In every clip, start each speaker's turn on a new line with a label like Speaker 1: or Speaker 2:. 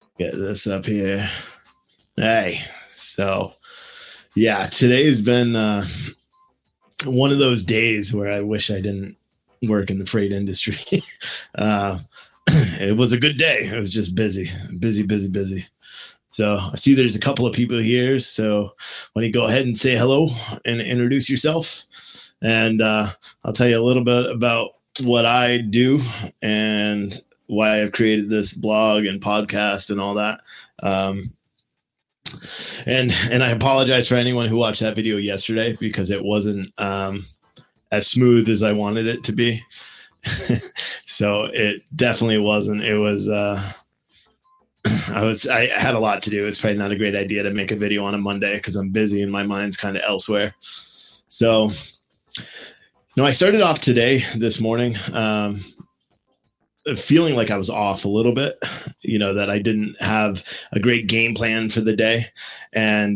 Speaker 1: Get this up here. Hey, so yeah, today's been one of those days where I wish I didn't work in the freight industry. It was a good day. It was just busy. So I see there's a couple of people here. So why don't you go ahead and say hello and introduce yourself? And I'll tell you a little bit about what I do and why I've created this blog and podcast and all that. And I apologize for anyone who watched that video yesterday because it wasn't as smooth as I wanted it to be. So it definitely wasn't. It was I had a lot to do. It's probably not a great idea to make a video on a Monday because I'm busy and my mind's kind of elsewhere. So I started off this morning, feeling like I was off a little bit, that I didn't have a great game plan for the day. And,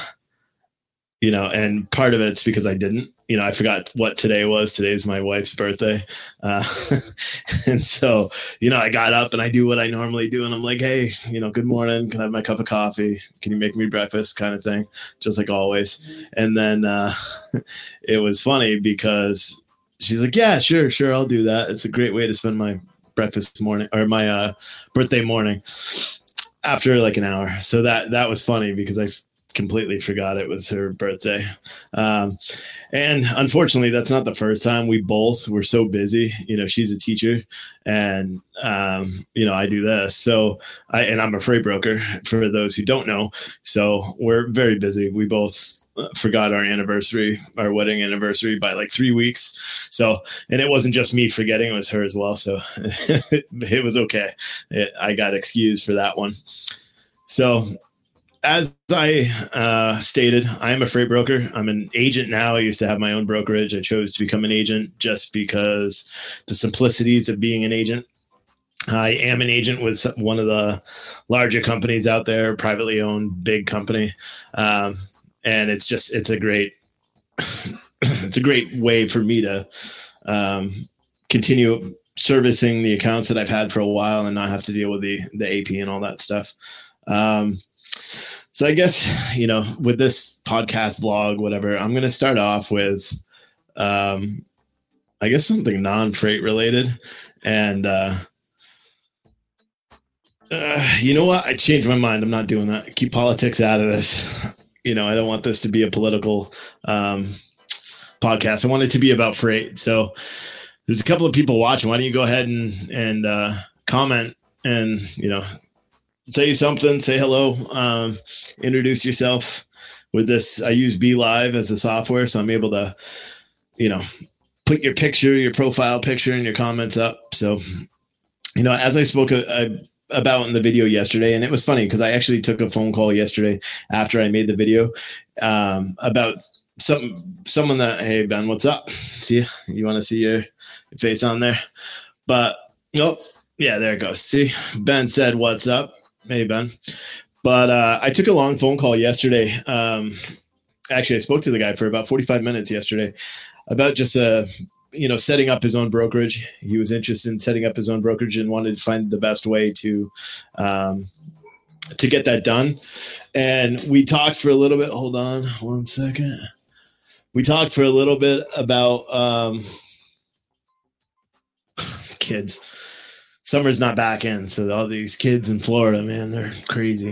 Speaker 1: and part of it's because I didn't, I forgot what today was. Today's my wife's birthday. And so, I got up and I do what I normally do. And I'm like, hey, good morning. Can I have my cup of coffee? Can you make me breakfast kind of thing? Just like always. And then it was funny because she's like, yeah, sure. I'll do that. It's a great way to spend my breakfast morning or my birthday morning after like an hour. So that was funny because I completely forgot it was her birthday. And unfortunately, that's not the first time. We both were so busy. She's a teacher and, I do this. So I'm a freight broker for those who don't know. So we're very busy. We both forgot our wedding anniversary by like 3 weeks. So, and it wasn't just me forgetting, it was her as well. So it was okay. I got excused for that one. So as I stated, I am a freight broker. I'm an agent now. I used to have my own brokerage. I chose to become an agent just because the simplicities of being an agent. I am an agent with one of the larger companies out there, privately owned, big company. And it's a great way for me to continue servicing the accounts that I've had for a while and not have to deal with the AP and all that stuff. So I guess, with this podcast vlog, whatever, I'm going to start off with, I guess something non-freight related. And, you know what? I changed my mind. I'm not doing that. Keep politics out of this. I don't want this to be a political podcast. I want it to be about freight. So there's a couple of people watching. Why don't you go ahead and comment and, say something, say hello, introduce yourself with this. I use BeLive as a software, so I'm able to, put your picture, your profile picture and your comments up. So, as I spoke about in the video yesterday, and it was funny because I actually took a phone call yesterday after I made the video about someone that, hey Ben, what's up? See, you want to see your face on there? But nope, yeah, there it goes. See, Ben said what's up. Hey Ben. But I took a long phone call yesterday. Actually, I spoke to the guy for about 45 minutes yesterday about just setting up his own brokerage. He was interested in setting up his own brokerage and wanted to find the best way to get that done. And we talked for a little bit. Hold on 1 second. We talked for a little bit about kids. Summer's not back in, so all these kids in Florida, man, they're crazy.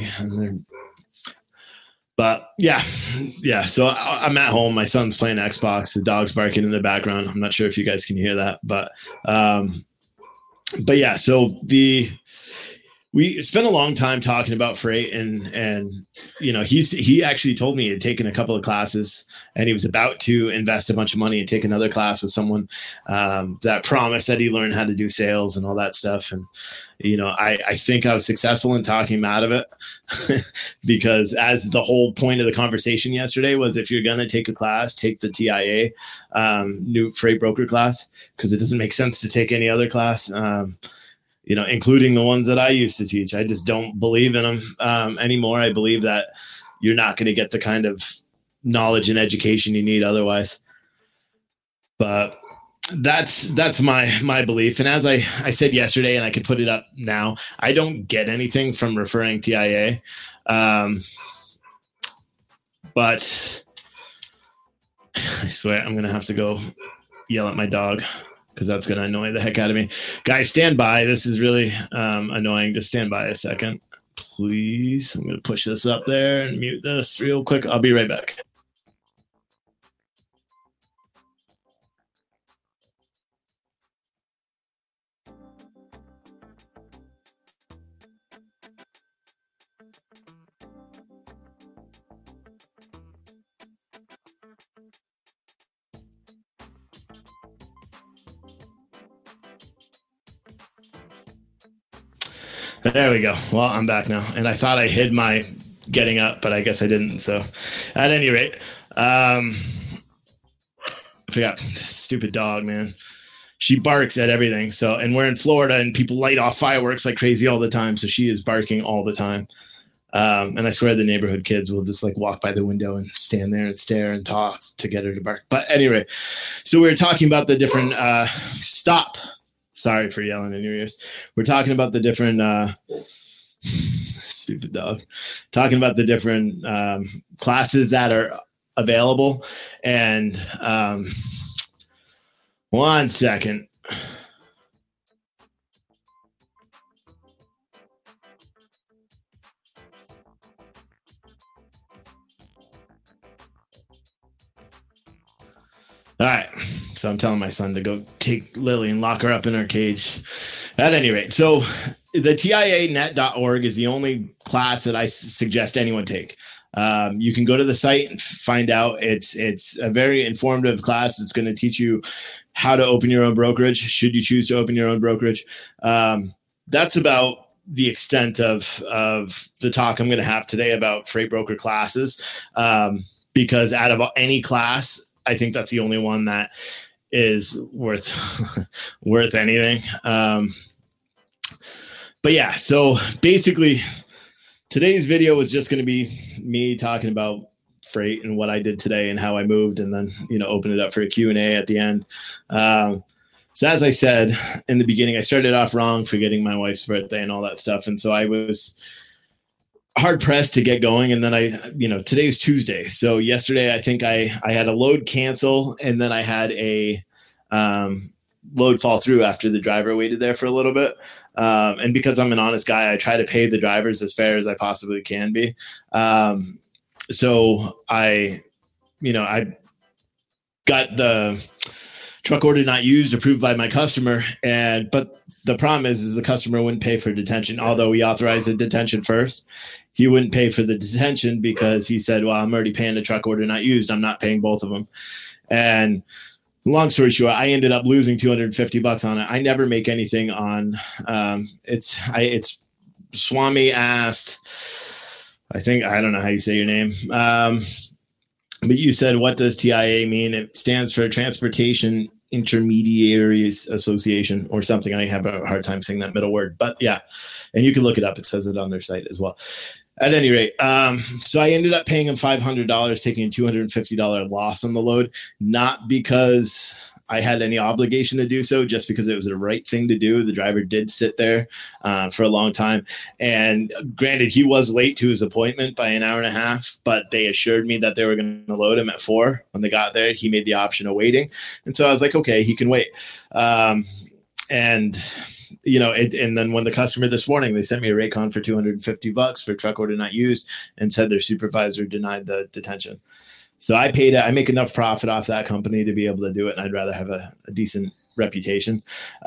Speaker 1: But yeah. So I'm at home. My son's playing Xbox. The dog's barking in the background. I'm not sure if you guys can hear that, but yeah. So we spent a long time talking about freight, and he actually told me he had taken a couple of classes, and he was about to invest a bunch of money and take another class with someone that promised that he learned how to do sales and all that stuff. And I think I was successful in talking him out of it because as the whole point of the conversation yesterday was, if you're gonna take a class, take the TIA new freight broker class, because it doesn't make sense to take any other class. Including the ones that I used to teach. I just don't believe in them anymore. I believe that you're not going to get the kind of knowledge and education you need otherwise. But That's my belief. And as I said yesterday, and I could put it up now, I don't get anything from referring TIA. But I swear I'm going to have to go yell at my dog because that's going to annoy the heck out of me. Guys, stand by. This is really annoying. Just stand by a second, please. I'm going to push this up there and mute this real quick. I'll be right back. There we go. Well, I'm back now. And I thought I hid my getting up, but I guess I didn't. So at any rate, I forgot. Stupid dog, man. She barks at everything. So, and we're in Florida and people light off fireworks like crazy all the time. So she is barking all the time. And I swear the neighborhood kids will just like walk by the window and stand there and stare and talk to get her to bark. But anyway, so we were talking about the different, stop. Sorry for yelling in your ears. We're talking about the different, stupid dog, talking about the different classes that are available. And 1 second. All right. So I'm telling my son to go take Lily and lock her up in her cage. At any rate, so the TIAnet.org is the only class that I suggest anyone take. You can go to the site and find out. It's a very informative class. It's going to teach you how to open your own brokerage, should you choose to open your own brokerage. That's about the extent of the talk I'm going to have today about freight broker classes, because out of any class, I think that's the only one that is worth anything. But yeah, so basically today's video was just going to be me talking about freight and what I did today and how I moved, and then, open it up for a Q&A at the end. So as I said in the beginning, I started off wrong, forgetting my wife's birthday and all that stuff. And so I was hard pressed to get going. And then today's Tuesday. So yesterday, I think I had a load cancel, and then I had a load fall through after the driver waited there for a little bit. And because I'm an honest guy, I try to pay the drivers as fair as I possibly can be. So I got the truck order not used approved by my customer. But the problem is the customer wouldn't pay for detention. Although we authorized the detention first, he wouldn't pay for the detention because he said, well, I'm already paying the truck order not used. I'm not paying both of them. And long story short, I ended up losing $250 on it. I never make anything on, it's Swami asked, I don't know how you say your name. But you said, what does TIA mean? It stands for Transportation Intermediaries Association or something. I have a hard time saying that middle word, but yeah. And you can look it up. It says it on their site as well. At any rate, so I ended up paying him $500, taking a $250 loss on the load, not because I had any obligation to do so, just because it was the right thing to do. The driver did sit there for a long time. And granted, he was late to his appointment by an hour and a half, but they assured me that they were going to load him at 4. When they got there, he made the option of waiting. And so I was like, okay, he can wait. And then when the customer this morning, they sent me a Raycon for $250 for truck order not used and said their supervisor denied the detention. So I paid it. I make enough profit off that company to be able to do it. And I'd rather have a decent reputation.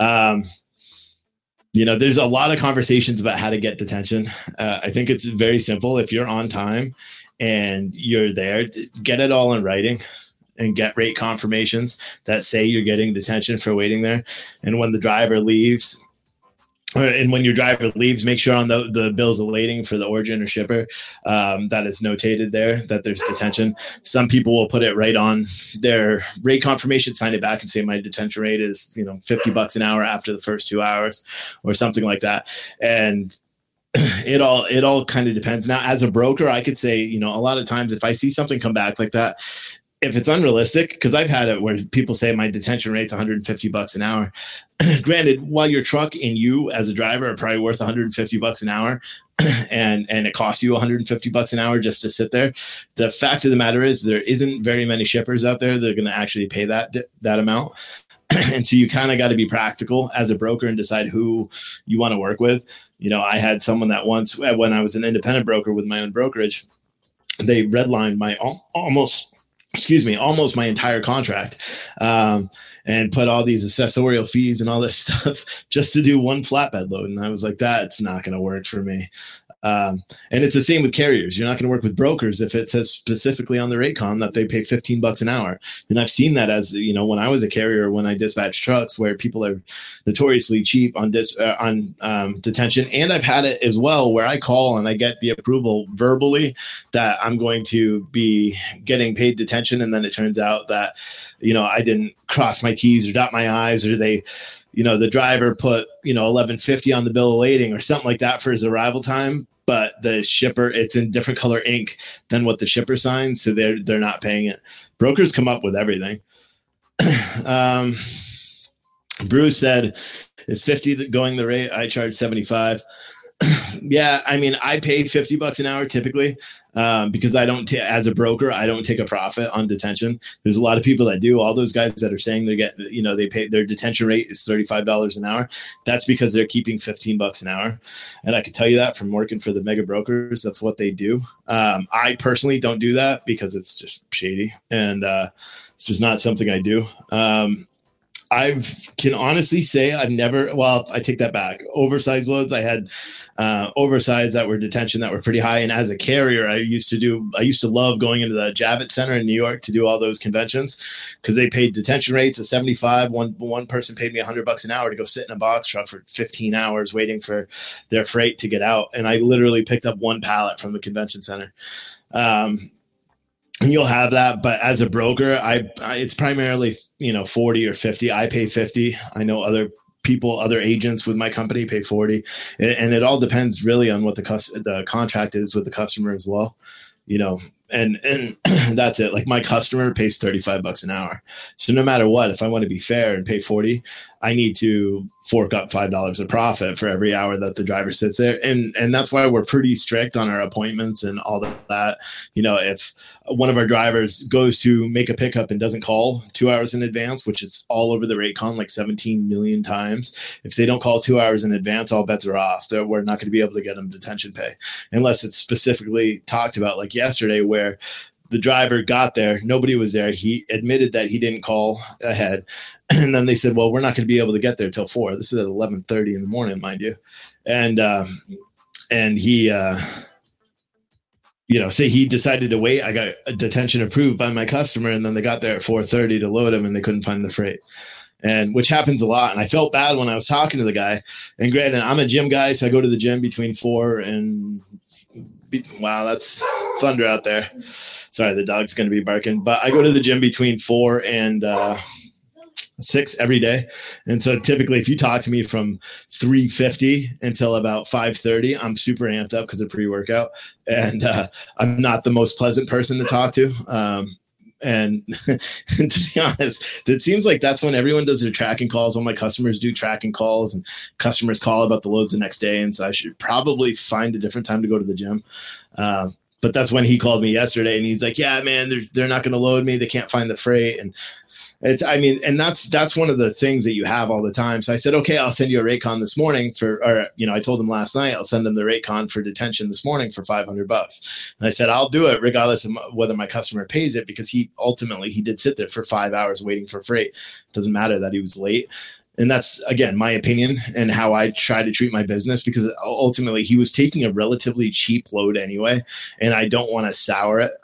Speaker 1: There's a lot of conversations about how to get detention. I think it's very simple. If you're on time and you're there, get it all in writing and get rate confirmations that say you're getting detention for waiting there. And when the driver leaves, and when your driver leaves, make sure on the bills of lading for the origin or shipper that is notated there that there's detention. Some people will put it right on their rate confirmation, sign it back and say my detention rate is $50 an hour after the first 2 hours or something like that. And it all kind of depends. Now, as a broker, I could say, a lot of times if I see something come back like that, if it's unrealistic, because I've had it where people say my detention rate's $150 an hour. Granted, while your truck and you as a driver are probably worth $150 an hour, and it costs you $150 an hour just to sit there, the fact of the matter is there isn't very many shippers out there that are going to actually pay that amount. And so you kind of got to be practical as a broker and decide who you want to work with. You know, I had someone that once, when I was an independent broker with my own brokerage, they redlined my almost my entire contract, and put all these accessorial fees and all this stuff just to do one flatbed load. And I was like, that's not going to work for me. And it's the same with carriers. You're not going to work with brokers if it says specifically on the rate con that they pay $15 an hour. And I've seen that as, you know, when I was a carrier, when I dispatch trucks, where people are notoriously cheap on detention. And I've had it as well where I call and I get the approval verbally that I'm going to be getting paid detention. And then it turns out that, you know, I didn't cross my T's or dot my I's, or they, you know, the driver put, you know, $11.50 on the bill of lading or something like that for his arrival time, but the shipper, it's in different color ink than what the shipper signed, so they're not paying it. Brokers come up with everything. Bruce said, "Is 50 going the rate? I charge 75." Yeah, I mean, I pay $50 an hour typically, because I don't, as a broker, I don't take a profit on detention. There's a lot of people that do. All those guys that are saying they pay, their detention rate is $35 an hour. That's because they're keeping $15 an hour. And I can tell you that from working for the mega brokers, that's what they do. I personally don't do that because it's just shady, and it's just not something I do. I can honestly say I've never, well, I take that back. Oversized loads, I had oversized that were detention that were pretty high. And as a carrier, I used to love going into the Javits Center in New York to do all those conventions because they paid detention rates of 75. One person paid me $100 an hour to go sit in a box truck for 15 hours waiting for their freight to get out. And I literally picked up one pallet from the convention center. And you'll have that, but as a broker, it's primarily, you know, 40 or 50. I pay 50. I know other agents with my company pay 40, and it all depends really on what the contract is with the customer as well, you know. And that's it. Like my customer pays $35 an hour. So no matter what, if I want to be fair and pay 40, I need to fork up $5 of profit for every hour that the driver sits there. And that's why we're pretty strict on our appointments and all that. You know, if one of our drivers goes to make a pickup and doesn't call 2 hours in advance, which is all over the rate con like 17 million times, if they don't call 2 hours in advance, all bets are off. We're not going to be able to get them detention pay unless it's specifically talked about, like yesterday, where the driver got there, nobody was there. He admitted that he didn't call ahead. And then they said, well, we're not going to be able to get there till 4. This is at 11:30 in the morning, mind you. And he, you know, say he decided to wait. I got a detention approved by my customer, and then they got there at 4:30 to load him, and they couldn't find the freight. And which happens a lot. And I felt bad when I was talking to the guy. And granted, I'm a gym guy, so I go to the gym between 4 and wow, that's thunder out there. Sorry, the dog's going to be barking. But I go to the gym between 4 and 6 every day. And so typically if you talk to me from 3:50 until about 5:30, I'm super amped up because of pre-workout. And I'm not the most pleasant person to talk to. And to be honest, it seems like that's when everyone does their tracking calls. All my customers do tracking calls, and customers call about the loads the next day. And so I should probably find a different time to go to the gym. But that's when he called me yesterday, and he's like, yeah, man, they're not going to load me. They can't find the freight. And and that's one of the things that you have all the time. So I said, okay, I'll send you a rate con this morning I told him last night, I'll send him the rate con for detention this morning for $500. And I said, I'll do it regardless of whether my customer pays it, because he did sit there for 5 hours waiting for freight. It doesn't matter that he was late. And that's, again, my opinion and how I try to treat my business, because ultimately he was taking a relatively cheap load anyway, and I don't want to sour it.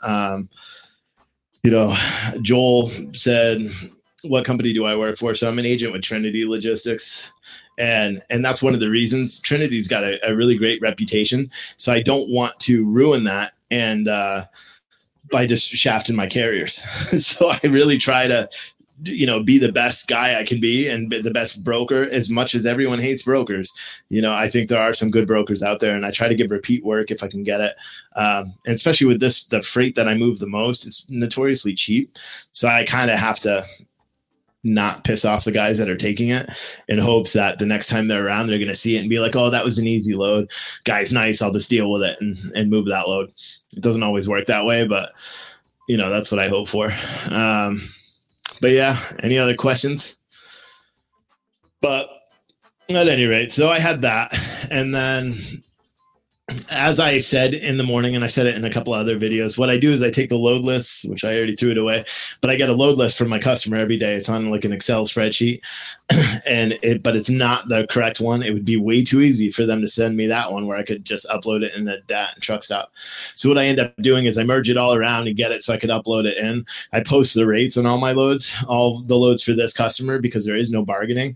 Speaker 1: Joel said, what company do I work for? So I'm an agent with Trinity Logistics. And that's one of the reasons. Trinity's got a really great reputation. So I don't want to ruin that and by just shafting my carriers. So I really try to be the best guy I can be and be the best broker. As much as everyone hates brokers, I think there are some good brokers out there, and I try to give repeat work if I can get it. And especially with the freight that I move the most, it's notoriously cheap. So I kind of have to not piss off the guys that are taking it in hopes that the next time they're around, they're going to see it and be like, oh, that was an easy load. Guy's nice. I'll just deal with it and move that load. It doesn't always work that way, but that's what I hope for. But yeah, any other questions? But at any rate, so I had that. And then, as I said in the morning, and I said it in a couple of other videos, what I do is I take the load list, which I already threw it away, but I get a load list from my customer every day. It's on like an Excel spreadsheet, but it's not the correct one. It would be way too easy for them to send me that one where I could just upload it in a DAT and truck stop. So what I end up doing is I merge it all around and get it so I could upload it in. I post the rates on all my loads, all the loads for this customer, because there is no bargaining.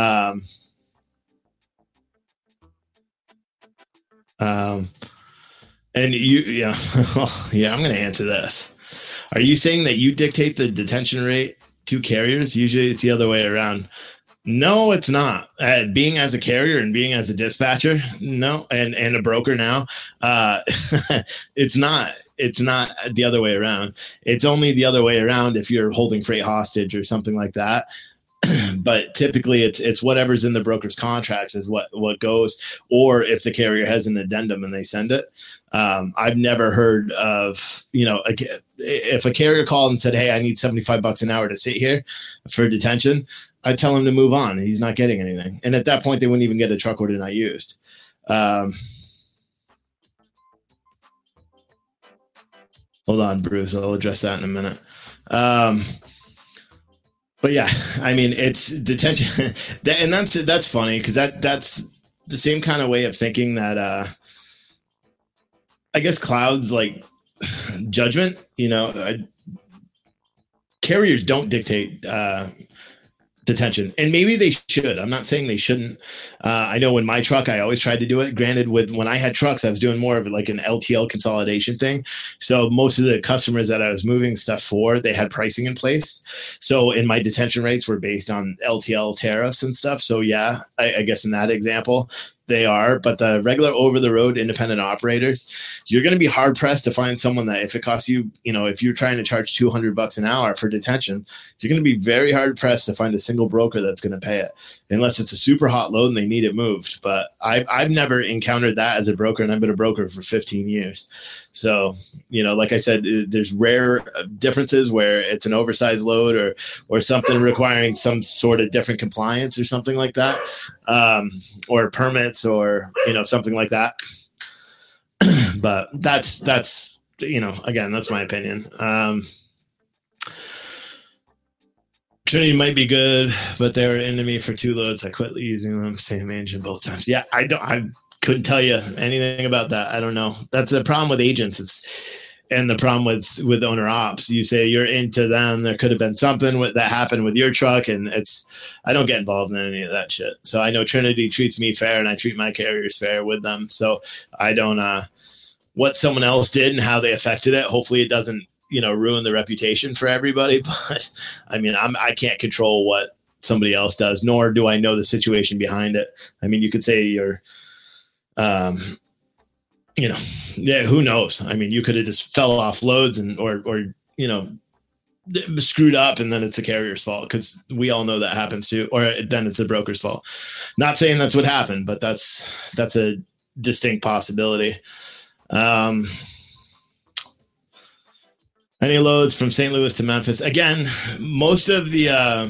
Speaker 1: And yeah, I'm going to answer this. Are you saying that you dictate the detention rate to carriers? Usually it's the other way around. No, it's not. Being as a carrier and being as a dispatcher, no, and a broker now, it's not the other way around. It's only the other way around if you're holding freight hostage or something like that. But typically it's whatever's in the broker's contracts is what goes, or if the carrier has an addendum and they send it. I've never heard of, if a carrier called and said, hey, I need $75 an hour to sit here for detention, I tell him to move on. He's not getting anything. And at that point, they wouldn't even get a truck order not used. Hold on, Bruce. I'll address that in a minute. But yeah, I mean, it's detention, and that's funny because that's the same kind of way of thinking that I guess clouds like judgment. Carriers don't dictate detention, and maybe they should. I'm not saying they shouldn't. I know in my truck, I always tried to do it. Granted, when I had trucks, I was doing more of like an LTL consolidation thing. So most of the customers that I was moving stuff for, they had pricing in place. So in my detention rates were based on LTL tariffs and stuff. So yeah, I guess in that example, they are, but the regular over-the-road independent operators, you're going to be hard-pressed to find someone that if it costs you, if you're trying to charge $200 an hour for detention, you're going to be very hard-pressed to find a single broker that's going to pay it, unless it's a super hot load and they need it moved. But I've never encountered that as a broker, and I've been a broker for 15 years. So, like I said, there's rare differences where it's an oversized load or something requiring some sort of different compliance or something like that, or permits or, something like that. But that's, again, that's my opinion. Trinity might be good, but they were into me for 2 loads. I quit using them, same engine both times. Yeah, I couldn't tell you anything about that. I don't know. That's the problem with agents. And the problem with owner ops, you say you're into them. There could have been something that happened with your truck, and I don't get involved in any of that shit. So I know Trinity treats me fair, and I treat my carriers fair with them. So I don't what someone else did and how they affected it. Hopefully it doesn't ruin the reputation for everybody. But I mean, I can't control what somebody else does, nor do I know the situation behind it. I mean, you could say you're yeah, who knows? I mean, you could have just fell off loads or screwed up, and then it's the carrier's fault, because we all know that happens too. Or then it's the broker's fault. Not saying that's what happened, but that's a distinct possibility. Any loads from St. Louis to Memphis? Again, most of the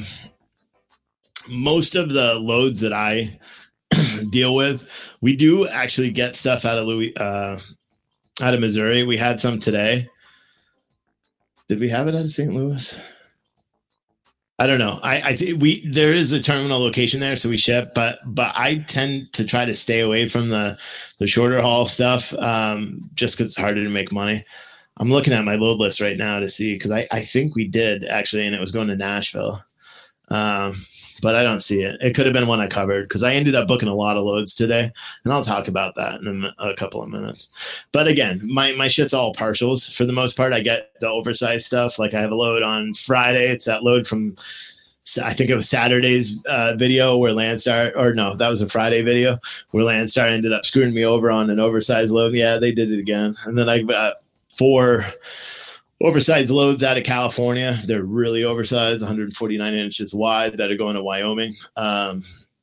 Speaker 1: loads that I deal with, we do actually get stuff out of Missouri. We had some today. Did we have it out of St. Louis? I don't know. I think there is a terminal location there, so we ship, but I tend to try to stay away from the shorter haul stuff, just because it's harder to make money. I'm looking at my load list right now to see, because I think we did actually, and it was going to Nashville. But I don't see it. It could have been one I covered, because I ended up booking a lot of loads today, and I'll talk about that in a couple of minutes. But again, my shit's all partials. For the most part, I get the oversized stuff. Like I have a load on Friday. It's that load from I think it was Saturday's video where Landstar, or no, that was a Friday video where Landstar ended up screwing me over on an oversized load. Yeah, they did it again. And then I got 4 oversized loads out of California. They're really oversized, 149 inches wide, that are going to Wyoming. And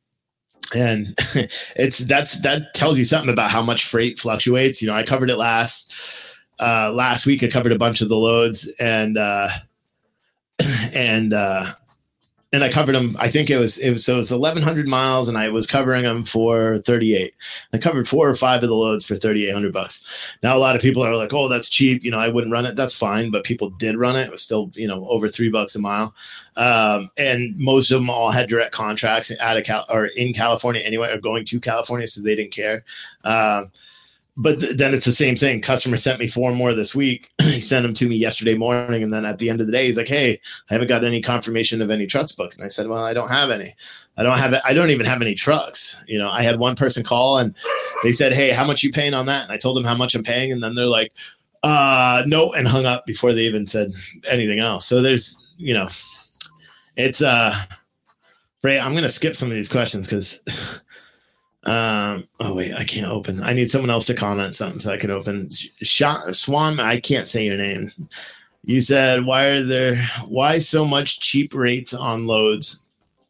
Speaker 1: that tells you something about how much freight fluctuates. You know, I covered it last week. I covered a bunch of the loads, and I covered them. I think it was 1,100 miles, and I was covering them for 38. I covered 4 or 5 of the loads for $3,800. Now, a lot of people are like, "Oh, that's cheap. You know, I wouldn't run it." That's fine, but people did run it. It was still, you know, over $3 a mile. And most of them all had direct contracts out of or in California anyway, or going to California, so they didn't care. But then it's the same thing. Customer sent me 4 more this week. He sent them to me yesterday morning. And then at the end of the day, he's like, "Hey, I haven't got any confirmation of any trucks booked." And I said, "Well, I don't have any. I don't even have any trucks." You know, I had one person call and they said, "Hey, how much you paying on that?" And I told them how much I'm paying. And then they're like, "No," and hung up before they even said anything else. So there's, you know, it's, Ray, I'm going to skip some of these questions because, oh wait, I can't open. I need someone else to comment something so I can open. Swan, I can't say your name. You said, why so much cheap rates on loads?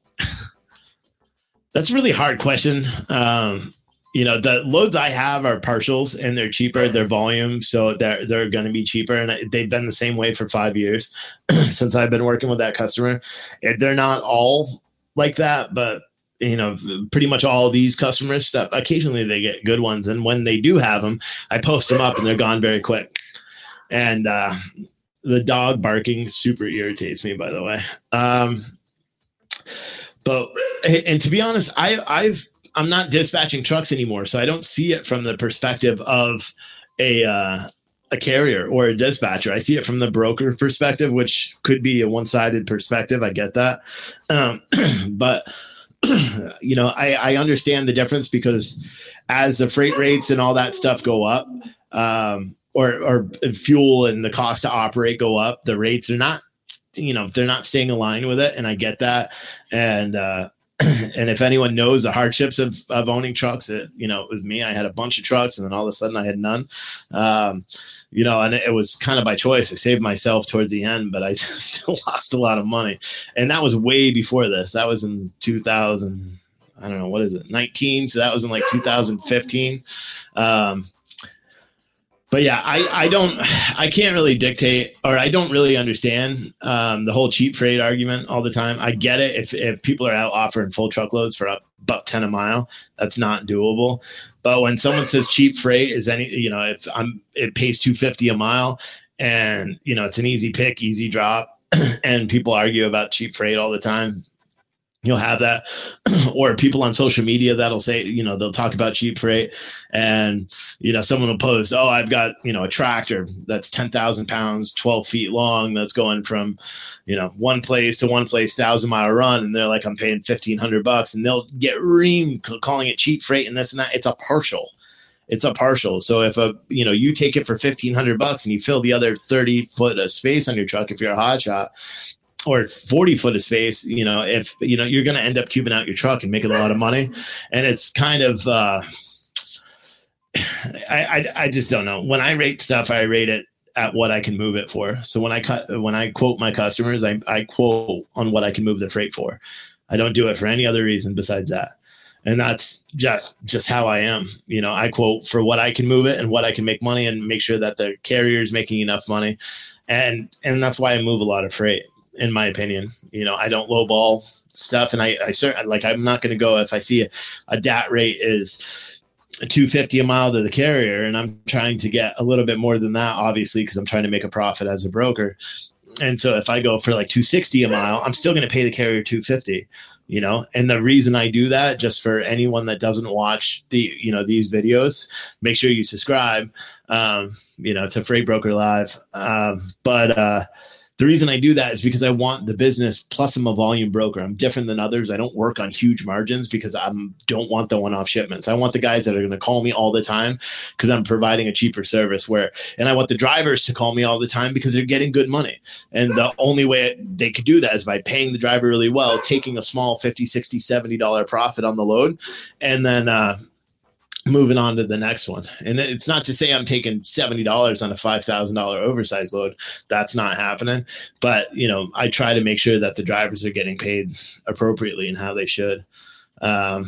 Speaker 1: That's a really hard question. You know, the loads I have are partials and they're cheaper, they're volume. So they're going to be cheaper. And they've been the same way for 5 years since I've been working with that customer. They're not all like that, but you know, pretty much all of these customers stuff. Occasionally they get good ones. And when they do have them, I post them up and they're gone very quick. And the dog barking super irritates me, by the way. But to be honest, I'm not dispatching trucks anymore. So I don't see it from the perspective of a carrier or a dispatcher. I see it from the broker perspective, which could be a one-sided perspective. I get that. But you know, I understand the difference because as the freight rates and all that stuff go up, or fuel and the cost to operate go up, the rates are not, you know, they're not staying aligned with it. And I get that. And if anyone knows the hardships of owning trucks, you know, it was me. I had a bunch of trucks and then all of a sudden I had none. You know, and it was kind of by choice. I saved myself towards the end, but I still lost a lot of money. And that was way before this. That was in 2000. I don't know, what is it? 19. So that was in like 2015. But yeah, I can't really dictate, or I don't really understand the whole cheap freight argument all the time. I get it. If people are out offering full truckloads for $1.10 a mile, that's not doable. But when someone says cheap freight is you know, it pays $2.50 a mile and, you know, it's an easy pick, easy drop, and people argue about cheap freight all the time, you'll have that. Or people on social media that'll say, you know, they'll talk about cheap freight and, you know, someone will post, "Oh, I've got, you know, a tractor that's 10,000 pounds, 12 feet long. That's going from, you know, one place to one place, 1,000-mile run." And they're like, "I'm paying $1,500 and they'll get reamed calling it cheap freight and this and that. It's a partial. It's a partial. So if you know, you take it for $1,500 and you fill the other 30 foot of space on your truck, if you're a hot shot, or 40 foot of space, you know, if, you know, you're going to end up cubing out your truck and making a lot of money. And it's kind of, I just don't know. When I rate stuff, I rate it at what I can move it for. So when I quote my customers, I quote on what I can move the freight for. I don't do it for any other reason besides that. And that's just how I am. You know, I quote for what I can move it and what I can make money and make sure that the carrier is making enough money. And that's why I move a lot of freight. In my opinion, you know, I don't lowball stuff, and I certainly, like, I'm not going to go if I see a DAT rate is $2.50 a mile to the carrier, and I'm trying to get a little bit more than that, obviously, because I'm trying to make a profit as a broker. And so if I go for like $2.60 a mile, I'm still going to pay the carrier $2.50. You know, and the reason I do that, just for anyone that doesn't watch you know, these videos, make sure you subscribe, you know, to Freight Broker Live. But The reason I do that is because I want the business, plus I'm a volume broker. I'm different than others. I don't work on huge margins because I don't want the one-off shipments. I want the guys that are going to call me all the time because I'm providing a cheaper service and I want the drivers to call me all the time because they're getting good money. And the only way they could do that is by paying the driver really well, taking a small $50, $60, $70 profit on the load, and then moving on to the next one. And it's not to say I'm taking $70 on a $5,000 oversized load. That's not happening. But, I try to make sure that the drivers are getting paid appropriately and how they should. But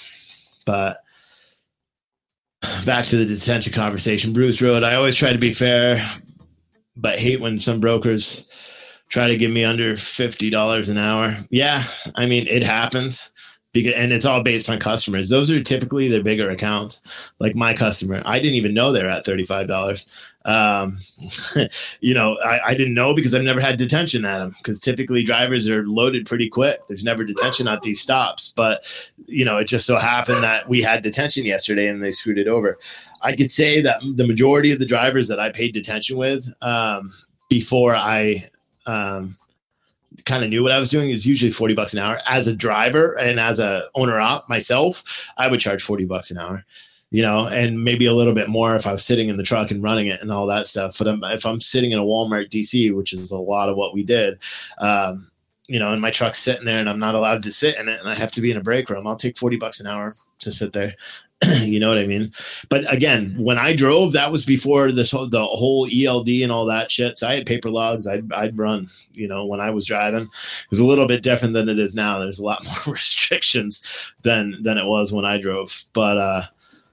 Speaker 1: back to the detention conversation, Bruce Road, I always try to be fair, but hate when some brokers try to give me under $50 an hour. Yeah. I mean, it happens. And it's all based on customers. Those are typically the bigger accounts. Like my customer, I didn't even know they're at $35. I didn't know because I've never had detention at them, because typically drivers are loaded pretty quick. There's never detention at these stops. But, it just so happened that we had detention yesterday and they screwed it over. I could say that the majority of the drivers that I paid detention with before I kind of knew what I was doing is usually $40 an hour. As a driver and as a owner op myself, I would charge $40 an hour, and maybe a little bit more if I was sitting in the truck and running it and all that stuff. But if I'm sitting in a Walmart DC, which is a lot of what we did, and my truck's sitting there and I'm not allowed to sit in it and I have to be in a break room, I'll take $40 an hour to sit there. You know what I mean? But again, when I drove, that was before the whole ELD and all that shit. So I had paper logs. I'd run, when I was driving. It was a little bit different than it is now. There's a lot more restrictions than it was when I drove. But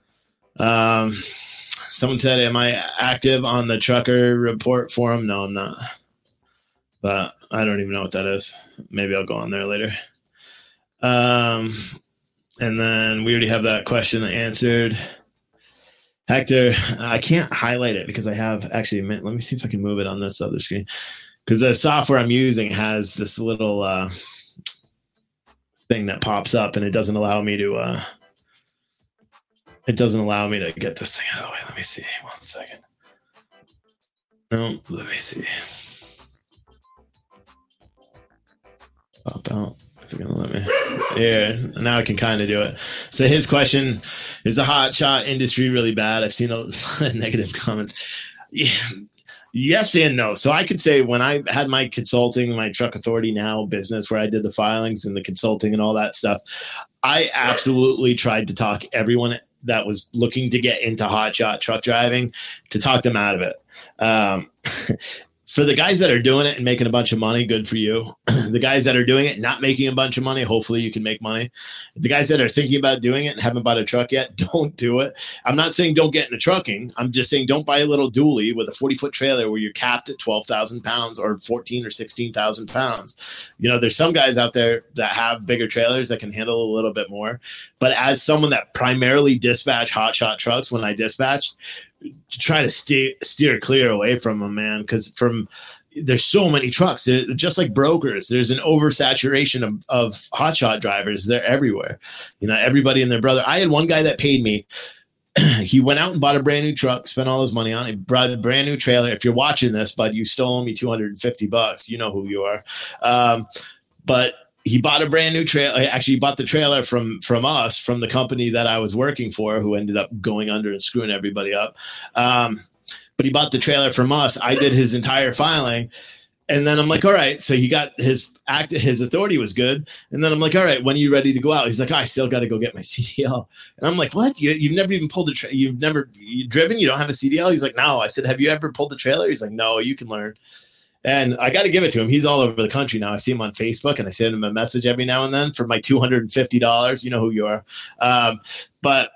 Speaker 1: someone said, am I active on the trucker report forum? No, I'm not. But I don't even know what that is. Maybe I'll go on there later. And then we already have that question answered. Hector, I can't highlight it because I have actually, let me see if I can move it on this other screen, because the software I'm using has this little thing that pops up and it doesn't allow me to get this thing out of the way. Let me see. 1 second. No, let me see. Pop out. If you're gonna let me. Yeah, now I can kind of do it. So his question is: the hot shot industry really bad? I've seen a lot of negative comments. Yeah, yes and no. So I could say when I had my consulting, my Truck Authority Now business, where I did the filings and the consulting and all that stuff, I absolutely tried to talk everyone that was looking to get into hot shot truck driving to talk them out of it. For the guys that are doing it and making a bunch of money, good for you. The guys that are doing it, not making a bunch of money, hopefully you can make money. The guys that are thinking about doing it and haven't bought a truck yet, don't do it. I'm not saying don't get into trucking. I'm just saying don't buy a little dually with a 40-foot trailer where you're capped at 12,000 pounds or 14 or 16,000 pounds. There's some guys out there that have bigger trailers that can handle a little bit more. But as someone that primarily dispatch hot shot trucks, when I dispatched, try to steer clear away from them, man, because there's so many trucks. Just like brokers, there's an oversaturation of hotshot drivers. They're everywhere. Everybody and their brother. I had one guy that paid me. He went out and bought a brand new truck, spent all his money on it. He brought a brand new trailer. If you're watching this, bud, you still owe me $250. You know who you are. But he bought a brand new trailer. Actually, he bought the trailer from us, from the company that I was working for, who ended up going under and screwing everybody up. But he bought the trailer from us. I did his entire filing. And then I'm like, all right. So he got his authority was good. And then I'm like, all right, when are you ready to go out? He's like, I still got to go get my CDL. And I'm like, what? You've never even pulled you've never driven? You don't have a CDL? He's like, no. I said, have you ever pulled a trailer? He's like, no, you can learn. And I got to give it to him. He's all over the country now. I see him on Facebook and I send him a message every now and then for my $250. You know who you are. But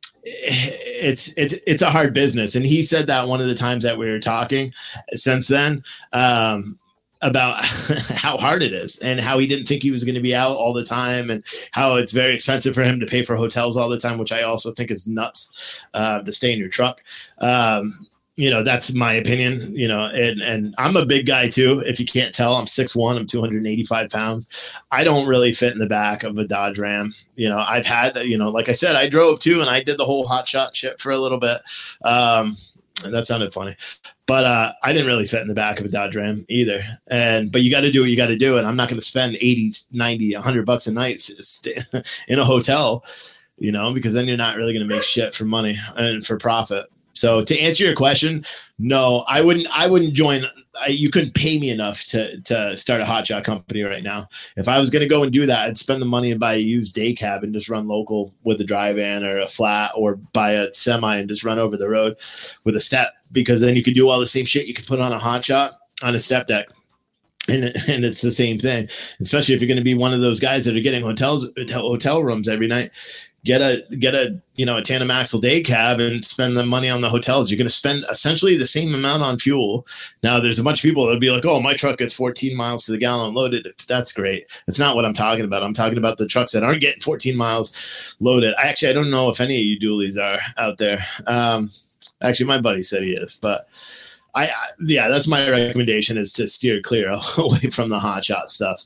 Speaker 1: it's a hard business. And he said that one of the times that we were talking since then, about how hard it is and how he didn't think he was going to be out all the time and how it's very expensive for him to pay for hotels all the time, which I also think is nuts, to stay in your truck. That's my opinion, and I'm a big guy too. If you can't tell, I'm 6'1", I'm 285 pounds. I don't really fit in the back of a Dodge Ram. I've had, like I said, I drove too, and I did the whole hot shot shit for a little bit. That sounded funny, but I didn't really fit in the back of a Dodge Ram either. But you got to do what you got to do. And I'm not going to spend 80, 90, $100 a night in a hotel, because then you're not really going to make shit for money and for profit. So to answer your question, no, I wouldn't join. You couldn't pay me enough to start a hotshot company right now. If I was going to go and do that, I'd spend the money and buy a used day cab and just run local with a dry van or a flat, or buy a semi and just run over the road with a step, because then you could do all the same shit you could put on a hotshot on a step deck. And it's the same thing, especially if you're going to be one of those guys that are getting hotel rooms every night. Get a tandem axle day cab and spend the money on the hotels. You're going to spend essentially the same amount on fuel. Now, there's a bunch of people that would be like, oh, my truck gets 14 miles to the gallon loaded. That's great. That's not what I'm talking about. I'm talking about the trucks that aren't getting 14 miles loaded. I don't know if any of you dualies are out there. Actually, my buddy said he is, but that's my recommendation, is to steer clear away from the hotshot stuff.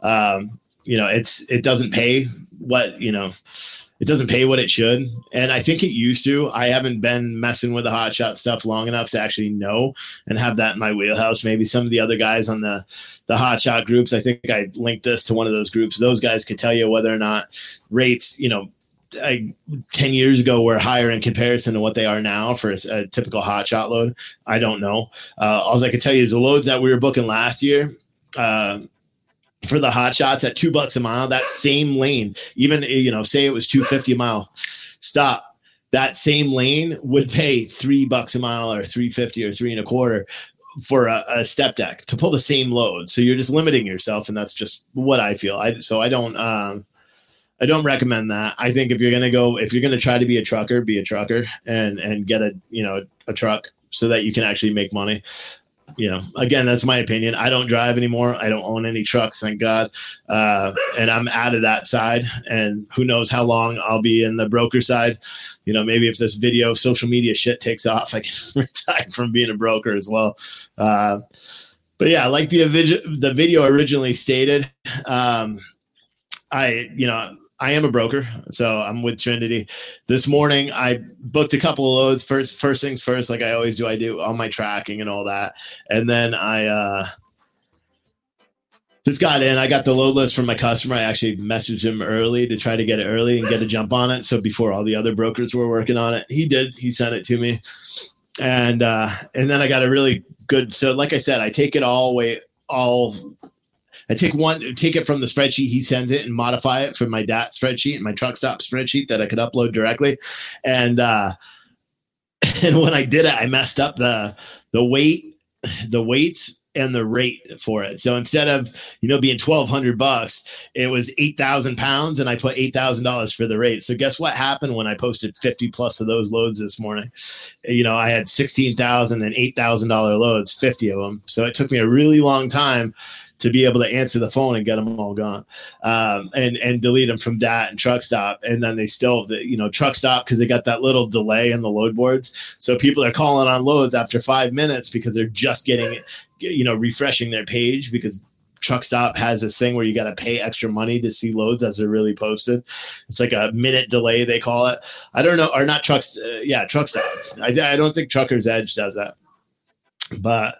Speaker 1: It doesn't pay it doesn't pay what it should. And I think it used to. I haven't been messing with the hotshot stuff long enough to actually know and have that in my wheelhouse. Maybe some of the other guys on the hotshot groups, I think I linked this to one of those groups. Those guys could tell you whether or not rates, 10 years ago were higher in comparison to what they are now for a typical hotshot load. I don't know. All I can tell you is the loads that we were booking last year, for the hot shots at $2 a mile, that same lane, even, say it was $2.50 a mile stop, that same lane would pay $3 a mile or $3.50 or $3.25 for a step deck to pull the same load. So you're just limiting yourself. And that's just what I feel. I don't recommend that. I think if you're going to try to be a trucker and get a truck so that you can actually make money. Again, that's my opinion. I don't drive anymore. I don't own any trucks, thank God. And I'm out of that side, and who knows how long I'll be in the broker side. Maybe if this social media shit takes off, I can retire from being a broker as well. But yeah, like the video originally stated, I am a broker, so I'm with Trinity. This morning, I booked a couple of loads. First things first, like I always do, I do all my tracking and all that. And then I just got in. I got the load list from my customer. I actually messaged him early to try to get it early and get a jump on it. So before all the other brokers were working on it, he did. He sent it to me. And then I got a really good. So like I said, I take it I take it from the spreadsheet he sends it and modify it from my DAT spreadsheet and my truck stop spreadsheet that I could upload directly. And when I did it, I messed up the weights and the rate for it. So instead of, being $1,200, it was 8,000 pounds, and I put $8,000 for the rate. So guess what happened when I posted 50 plus of those loads this morning? I had 16,000 and $8,000 loads, 50 of them. So it took me a really long time to be able to answer the phone and get them all gone, and delete them from DAT and truck stop. And then they still, truck stop, because they got that little delay in the load boards. So people are calling on loads after 5 minutes because they're just getting, refreshing their page, because truck stop has this thing where you got to pay extra money to see loads as they're really posted. It's like a minute delay, they call it. I don't know, or not trucks. Truck stop. I don't think Truckers Edge does that, but,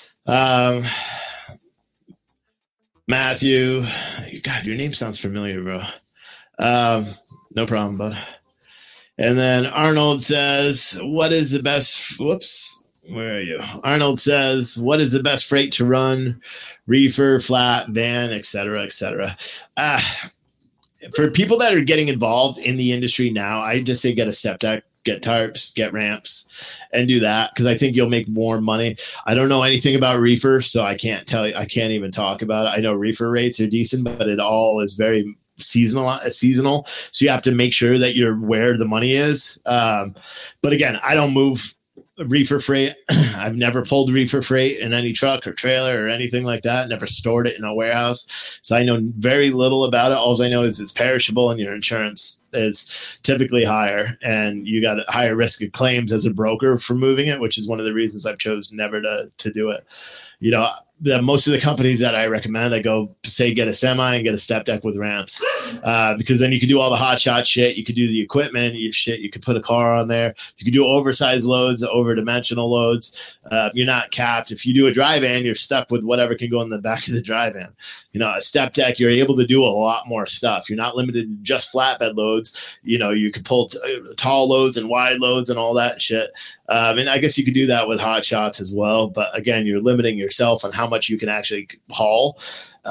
Speaker 1: Matthew, God, your name sounds familiar, bro. No problem, bud. And then Arnold says, what is the best, where are you? Arnold says, what is the best freight to run? Reefer, flat, van, et cetera, et cetera. For people that are getting involved in the industry now, I just say get a step deck, get tarps, get ramps, and do that, because I think you'll make more money. I don't know anything about reefer, so I can't tell you. I can't even talk about it. I know reefer rates are decent, but it all is very seasonal. So you have to make sure that you're where the money is. But again, I don't move reefer freight. I've never pulled reefer freight in any truck or trailer or anything like that. Never stored it in a warehouse. So I know very little about it. All I know is it's perishable and your insurance is typically higher, and you got a higher risk of claims as a broker for moving it, which is one of the reasons I've chosen never to do it. most of the companies that I recommend, I go say get a semi and get a step deck with ramps, because then you can do all the hot shot shit. You could do the equipment, you could put a car on there. You could do oversized loads, over dimensional loads. You're not capped. If you do a dry van, you're stuck with whatever can go in the back of the dry van. A step deck, you're able to do a lot more stuff. You're not limited to just flatbed loads. You could pull tall loads and wide loads and all that shit. And I guess you could do that with hot shots as well. But again, you're limiting yourself on how much you can actually haul.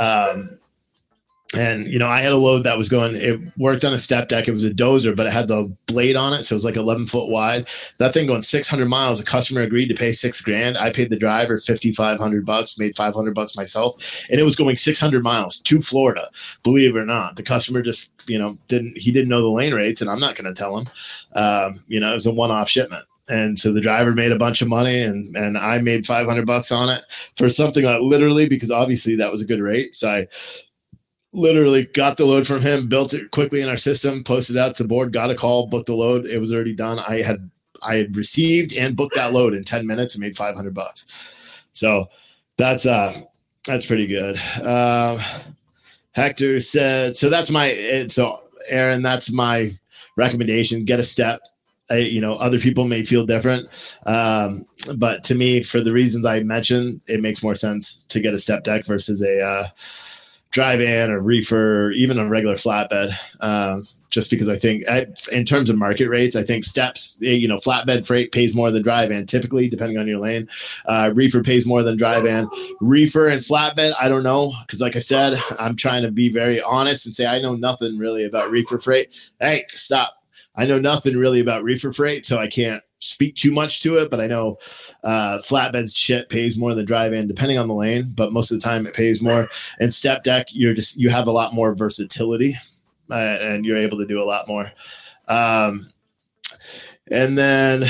Speaker 1: And, I had a load that was it worked on a step deck. It was a dozer, but it had the blade on it. So it was like 11 foot wide. That thing going 600 miles, the customer agreed to pay $6,000. I paid the driver $5,500, made $500 myself. And it was going 600 miles to Florida. Believe it or not, the customer just, didn't know the lane rates, and I'm not going to tell him. It was a one-off shipment. And so the driver made a bunch of money, and I made $500 on it for something that literally, because obviously that was a good rate. So I literally got the load from him, built it quickly in our system, posted it out to the board, got a call, booked the load. It was already done. I had received and booked that load in 10 minutes and made $500. So that's pretty good. Hector said, so Aaron, that's my recommendation. Get a step. Other people may feel different. But to me, for the reasons I mentioned, it makes more sense to get a step deck versus a dry van or reefer, or even a regular flatbed. Just because I think in terms of market rates, I think steps, flatbed freight pays more than dry van, typically, depending on your lane. Reefer pays more than dry van. Reefer and flatbed, I don't know. Because like I said, I'm trying to be very honest and say I know nothing really about reefer freight. Hey, stop. I know nothing really about reefer freight, so I can't speak too much to it, but I know flatbed shit pays more than dry van, depending on the lane, but most of the time it pays more. And step deck, you have a lot more versatility, and you're able to do a lot more. And then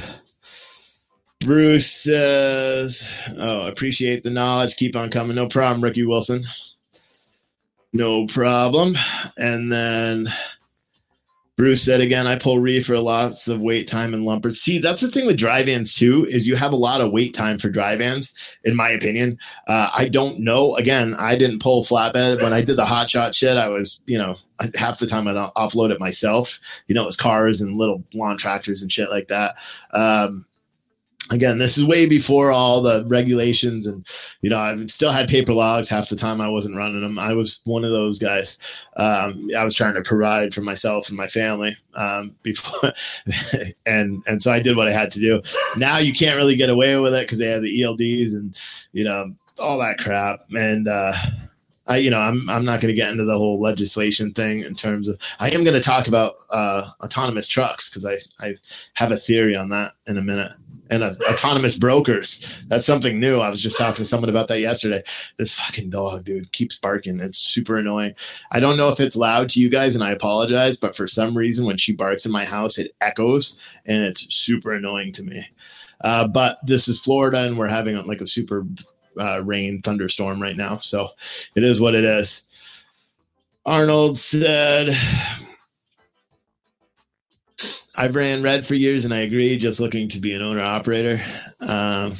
Speaker 1: Bruce says, appreciate the knowledge. Keep on coming. No problem, Ricky Wilson. No problem. And then Bruce said again, I pull reefer, lots of wait time and lumpers. See, that's the thing with dry vans too, is you have a lot of wait time for dry vans, in my opinion. I don't know. Again, I didn't pull flatbed. When I did the hot shot shit, I was, half the time I'd offload it myself. It was cars and little lawn tractors and shit like that. Again, this is way before all the regulations, and I still had paper logs half the time. I wasn't running them. I was one of those guys. I was trying to provide for myself and my family before, and so I did what I had to do. Now you can't really get away with it because they have the ELDs and all that crap. And I'm not going to get into the whole legislation thing in terms of. I am going to talk about autonomous trucks because I have a theory on that in a minute. And autonomous brokers. That's something new. I was just talking to someone about that yesterday. This fucking dog, dude, keeps barking. It's super annoying. I don't know if it's loud to you guys, and I apologize, but for some reason, when she barks in my house, it echoes, and it's super annoying to me. But this is Florida, and we're having like a super rain thunderstorm right now. So it is what it is. Arnold said, I've ran red for years, and I agree, just looking to be an owner-operator. I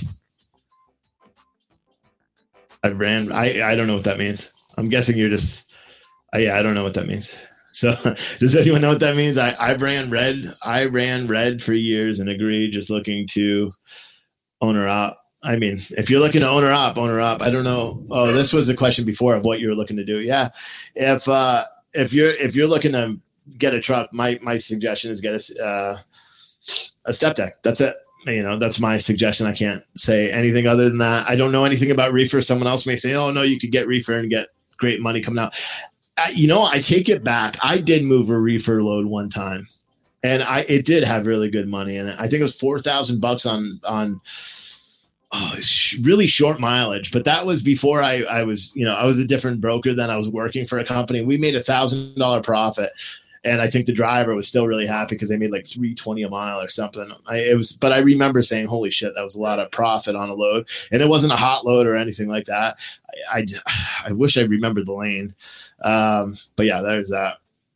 Speaker 1: don't know what that means. I'm guessing you're just I don't know what that means. So does anyone know what that means? I ran red for years and agree, just looking to owner-op. I mean, if you're looking to owner-op. I don't know. Oh, this was the question before of what you were looking to do. Yeah. If you're looking to get a truck, my suggestion is get a step deck. That's it. That's my suggestion. I can't say anything other than that. I don't know anything about reefer. Someone else may say, oh no, you could get reefer and get great money coming out. I take it back. I did move a reefer load one time, and it did have really good money in it. I think it was $4,000 on really short mileage, but that was before I was, I was a different broker then. I was working for a company. We made $1,000 profit. And I think the driver was still really happy because they made like $3.20 a mile or something. But I remember saying, holy shit, that was a lot of profit on a load. And it wasn't a hot load or anything like that. I wish I remembered the lane. But yeah, there's that.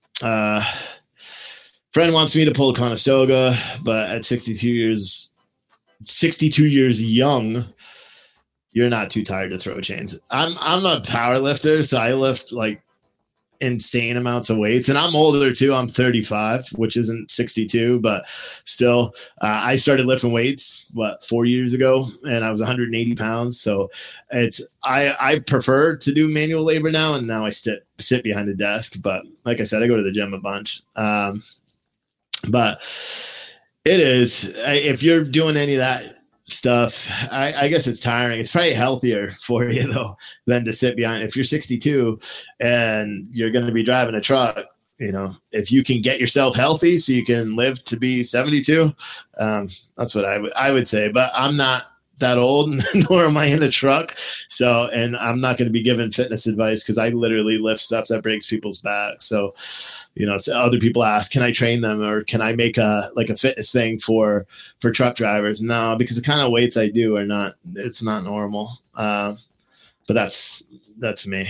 Speaker 1: Friend wants me to pull a Conestoga, but at 62 years young, you're not too tired to throw chains. I'm a power lifter, so I lift like insane amounts of weights, and I'm older too. I'm 35, which isn't 62, but still, I started lifting weights 4 years ago, and I was 180 pounds. So I prefer to do manual labor now, and now I sit behind a desk. But like I said, I go to the gym a bunch. But it is, if you're doing any of that stuff, I guess it's tiring. It's probably healthier for you though than to sit behind. If you're 62 and you're going to be driving a truck, if you can get yourself healthy so you can live to be 72, that's what I would say. But I'm not that old, nor am I in a truck. So, and I'm not going to be giving fitness advice because I literally lift stuff that breaks people's backs. So, so other people ask, can I train them, or can I make a fitness thing for truck drivers? No, because the kind of weights I do it's not normal. But that's me.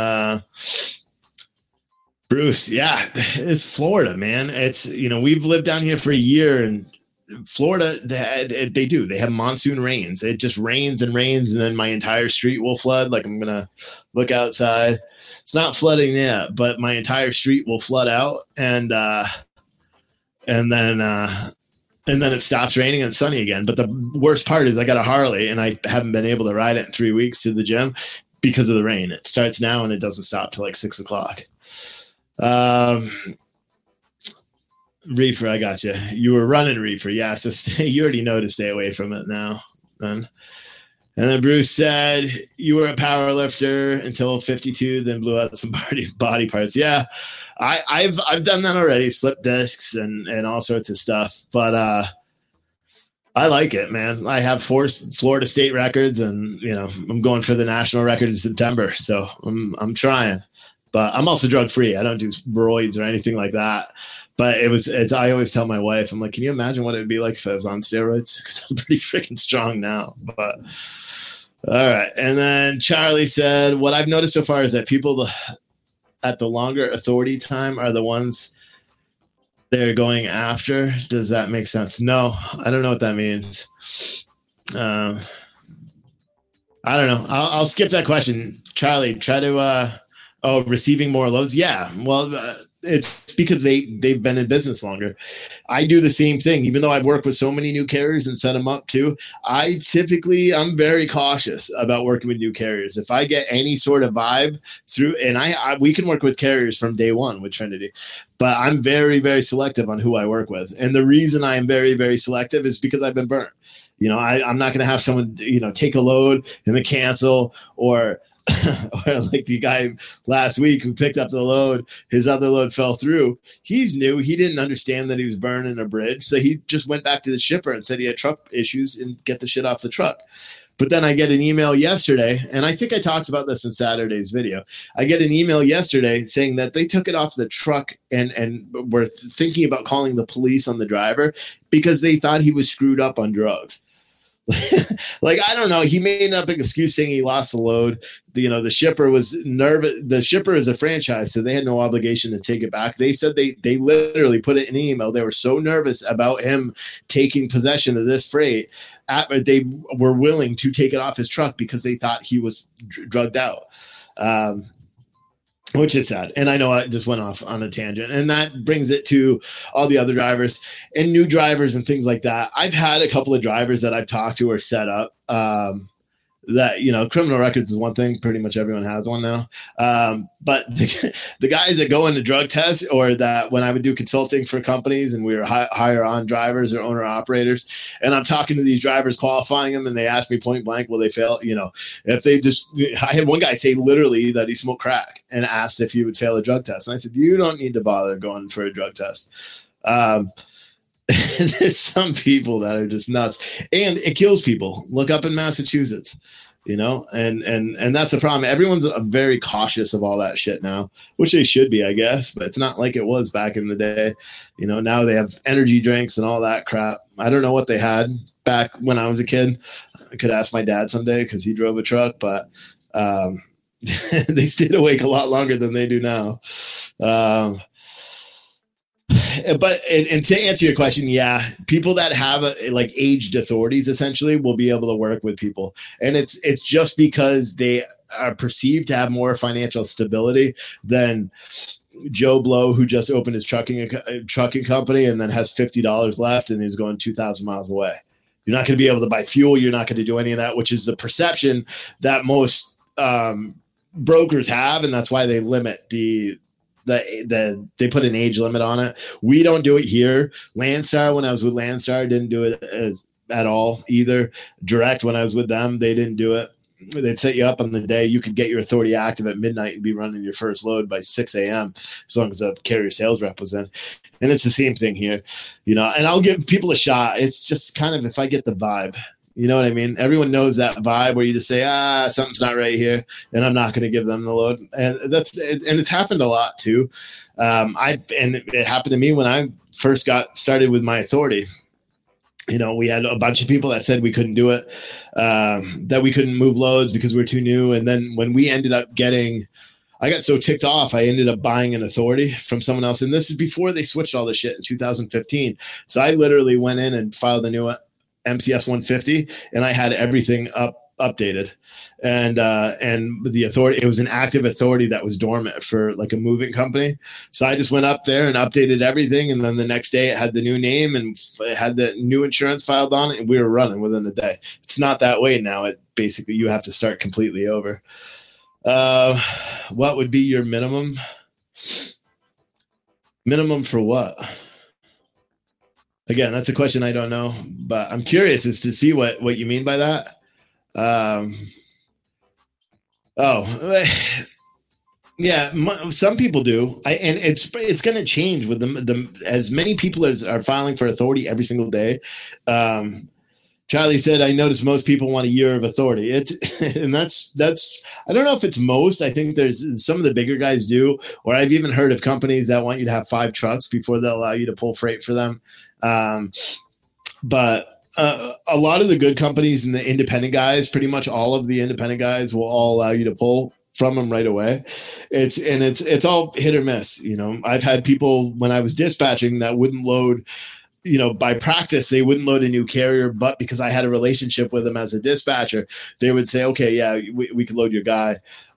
Speaker 1: Bruce, yeah, it's Florida, man. It's, we've lived down here for a year, and Florida, they have monsoon rains. It just rains and rains, and then my entire street will flood. Like, I'm going to look outside. It's not flooding yet, but my entire street will flood out, and then it stops raining and it's sunny again. But the worst part is I got a Harley, and I haven't been able to ride it in 3 weeks to the gym because of the rain. It starts now and it doesn't stop till like 6 o'clock. Reefer, I got you. You were running reefer. Yeah, so you already know to stay away from it now. Then. And then Bruce said, you were a power lifter until 52, then blew out some body parts. Yeah, I've done that already, slip discs and all sorts of stuff. But I like it, man. I have 4 Florida state records, and I'm going for the national record in September. So I'm trying. But I'm also drug free. I don't do roids or anything like that. But I always tell my wife, I'm like, can you imagine what it would be like if I was on steroids? Because I'm pretty freaking strong now. But all right. And then Charlie said, what I've noticed so far is that people at the longer authority time are the ones they're going after. Does that make sense? No, I don't know what that means. I don't know. I'll skip that question. Charlie, try to, receiving more loads. Yeah. Well, it's because they've been in business longer. I do the same thing, even though I've worked with so many new carriers and set them up too. I'm very cautious about working with new carriers. If I get any sort of vibe through, and we can work with carriers from day one with Trinity, but I'm very, very selective on who I work with. And the reason I am very, very selective is because I've been burnt. I'm not going to have someone, take a load and then cancel, or like the guy last week who picked up the load, his other load fell through. He's new. He didn't understand that he was burning a bridge. So he just went back to the shipper and said he had truck issues and get the shit off the truck. But then I get an email yesterday, and I think I talked about this in Saturday's video. I get an email yesterday saying that they took it off the truck and were thinking about calling the police on the driver because they thought he was screwed up on drugs. Like, I don't know. He made up an excuse saying he lost the load. The shipper was nervous. The shipper is a franchise, so they had no obligation to take it back. They said they literally put it in an email. They were so nervous about him taking possession of this freight. They were willing to take it off his truck because they thought he was drugged out. Which is sad. And I know I just went off on a tangent, and that brings it to all the other drivers and new drivers and things like that. I've had a couple of drivers that I've talked to or set up, that, criminal records is one thing. Pretty much everyone has one now. But the guys that go into drug tests, or that when I would do consulting for companies and we were hire on drivers or owner operators, and I'm talking to these drivers, qualifying them, and they ask me point blank, will they fail? If they I had one guy say literally that he smoked crack and asked if he would fail a drug test. And I said, you don't need to bother going for a drug test. There's some people that are just nuts, and it kills people. Look up in Massachusetts, and that's a problem. Everyone's very cautious of all that shit now, which they should be, I guess, but it's not like it was back in the day. Now they have energy drinks and all that crap. I don't know what they had back when I was a kid. I could ask my dad someday because he drove a truck, but they stayed awake a lot longer than they do now. but and to answer your question, yeah, people that have like aged authorities essentially will be able to work with people, and it's just because they are perceived to have more financial stability than Joe Blow, who just opened his trucking company and then has $50 left and is going 2,000 miles away. You're not going to be able to buy fuel. You're not going to do any of that, which is the perception that most brokers have, and that's why they limit they put an age limit on it. We don't do it here. Landstar, when I was with Landstar, didn't do it at all either. Direct, when I was with them, they didn't do it. They'd set you up on the day. You could get your authority active at midnight and be running your first load by 6 a.m. as long as the carrier sales rep was in. And it's the same thing here, and I'll give people a shot. It's just kind of if I get the vibe. You know what I mean? Everyone knows that vibe where you just say, something's not right here, and I'm not going to give them the load. And it's happened a lot too. It happened to me when I first got started with my authority. We had a bunch of people that said we couldn't do it, that we couldn't move loads because we're too new. And then when we ended up I got so ticked off, I ended up buying an authority from someone else. And this is before they switched all this shit in 2015. So I literally went in and filed a new MCS 150, and I had everything updated, and the authority, it was an active authority that was dormant for like a moving company. So I just went up there and updated everything, and then the next day it had the new name and it had the new insurance filed on it, and we were running within a day. It's not that way now. It basically, you have to start completely over. What would be your minimum for what? Again, that's a question I don't know, but I'm curious as to see what you mean by that. Yeah, some people do. And it's going to change with them. As many people as are filing for authority every single day. Charlie said, I noticed most people want a year of authority. And that's, I don't know if it's most. I think there's some of the bigger guys do, or I've even heard of companies that want you to have 5 trucks before they'll allow you to pull freight for them. But a lot of the good companies and the independent guys, pretty much all of the independent guys will all allow you to pull from them right away. It's all hit or miss. I've had people when I was dispatching that wouldn't load, by practice, they wouldn't load a new carrier, but because I had a relationship with them as a dispatcher, they would say, okay, yeah, we could load your guy.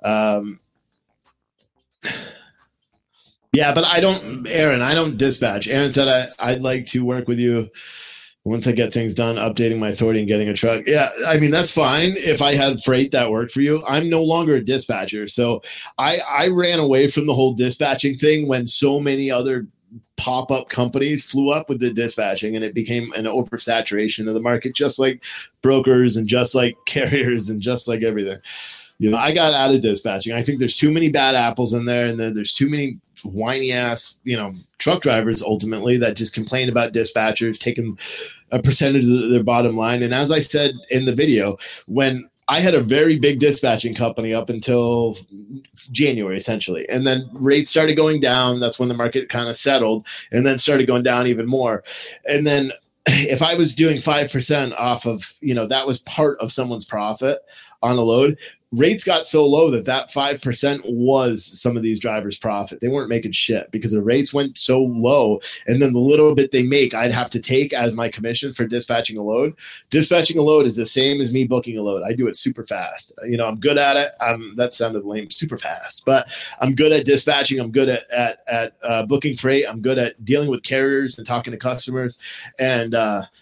Speaker 1: Yeah, but I don't dispatch. Aaron said I'd like to work with you once I get things done, updating my authority and getting a truck. Yeah, I mean, that's fine if I had freight that worked for you. I'm no longer a dispatcher. So I ran away from the whole dispatching thing when so many other pop-up companies flew up with the dispatching, and it became an oversaturation of the market, just like brokers and just like carriers and just like everything. I got out of dispatching. I think there's too many bad apples in there, and then there's too many whiny ass, truck drivers ultimately that just complain about dispatchers taking a percentage of their bottom line. And as I said in the video, when I had a very big dispatching company up until January, essentially. And then rates started going down. That's when the market kind of settled, and then started going down even more. And then if I was doing 5% off of, that was part of someone's profit on a load, rates got so low that 5% was some of these drivers' profit. They weren't making shit because the rates went so low. And then the little bit they make, I'd have to take as my commission for dispatching a load. Dispatching a load is the same as me booking a load. I do it super fast. I'm good at it. That sounded lame, super fast, but I'm good at dispatching. I'm good at booking freight. I'm good at dealing with carriers and talking to customers. And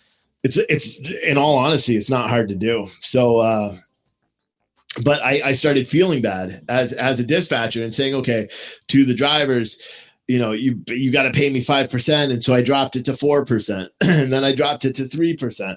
Speaker 1: it's in all honesty, it's not hard to do. So, but I started feeling bad as a dispatcher and saying, okay, to the drivers, you got to pay me 5%. And so I dropped it to 4%, and then I dropped it to 3%.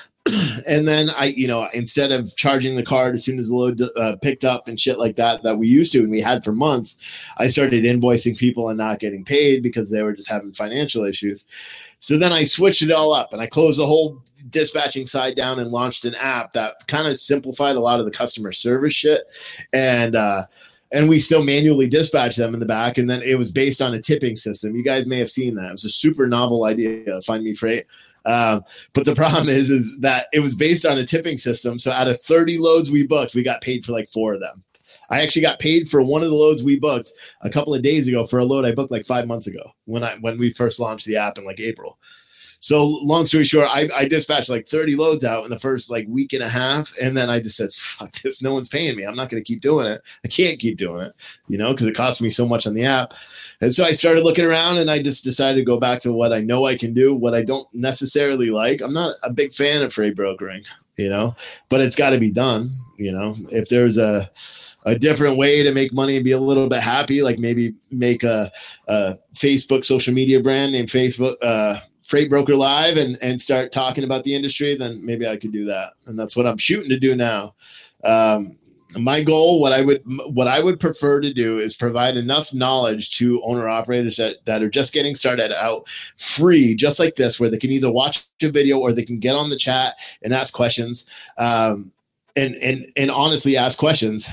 Speaker 1: And then instead of charging the card as soon as the load picked up and shit like that we used to and we had for months, I started invoicing people and not getting paid because they were just having financial issues. So then I switched it all up and I closed the whole dispatching side down and launched an app that kind of simplified a lot of the customer service shit. And we still manually dispatch them in the back. And then it was based on a tipping system. You guys may have seen that. It was a super novel idea, Find Me Freight. But the problem is that it was based on a tipping system. So out of 30 loads we booked, we got paid for like 4 of them. I actually got paid for one of the loads we booked a couple of days ago for a load I booked like 5 months ago when we first launched the app in like April. So long story short, I dispatched like 30 loads out in the first like week and a half. And then I just said, fuck this. No one's paying me. I'm not going to keep doing it. I can't keep doing it, because it costs me so much on the app. And so I started looking around and I just decided to go back to what I know I can do, what I don't necessarily like. I'm not a big fan of freight brokering, but it's got to be done. If there's a different way to make money and be a little bit happy, like maybe make a Facebook social media brand named Facebook, Freight Broker Live and start talking about the industry, then maybe I could do that. And that's what I'm shooting to do now. My goal, what I would prefer to do is provide enough knowledge to owner operators that are just getting started out free, just like this, where they can either watch a video or they can get on the chat and ask questions, and honestly ask questions.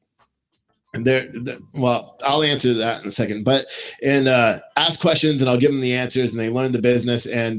Speaker 1: Well, I'll answer that in a second, but ask questions and I'll give them the answers and they learn the business and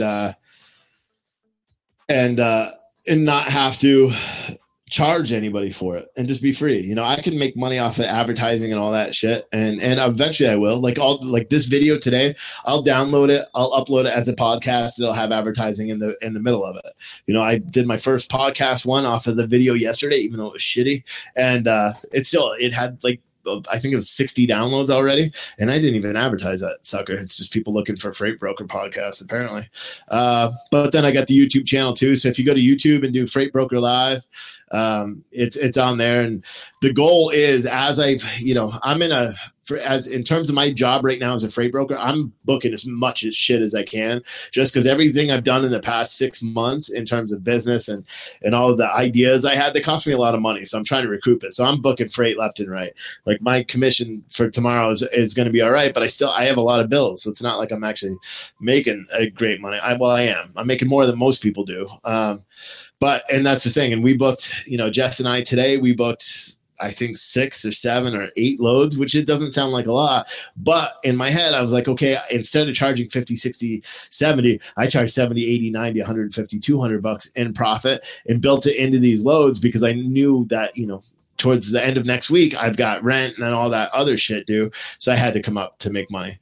Speaker 1: not have to charge anybody for it and just be free. I can make money off of advertising and all that shit. And eventually I will, like this video today, I'll download it. I'll upload it as a podcast. It'll have advertising in the middle of it. I did my first podcast one off of the video yesterday, even though it was shitty. And it had like, I think it was 60 downloads already, and I didn't even advertise that sucker. It's just people looking for Freight Broker podcasts, apparently. But then I got the YouTube channel too. So if you go to YouTube and do Freight Broker Live, it's on there. And the goal is, I'm in terms of my job right now as a freight broker, I'm booking as much as shit as I can, just because everything I've done in the past 6 months in terms of business and all of the ideas I had, they cost me a lot of money. So I'm trying to recoup it. So I'm booking freight left and right. Like my commission for tomorrow is going to be all right, but I have a lot of bills. So it's not like I'm actually making a great money. I am. I'm making more than most people do. And that's the thing. And we booked, Jess and I today, we booked, I think 6 or 7 or 8 loads, which it doesn't sound like a lot. But in my head, I was like, okay, instead of charging 50, 60, 70, I charge 70, 80, 90, 150, $200 in profit and built it into these loads because I knew that, towards the end of next week, I've got rent and all that other shit due. So I had to come up to make money.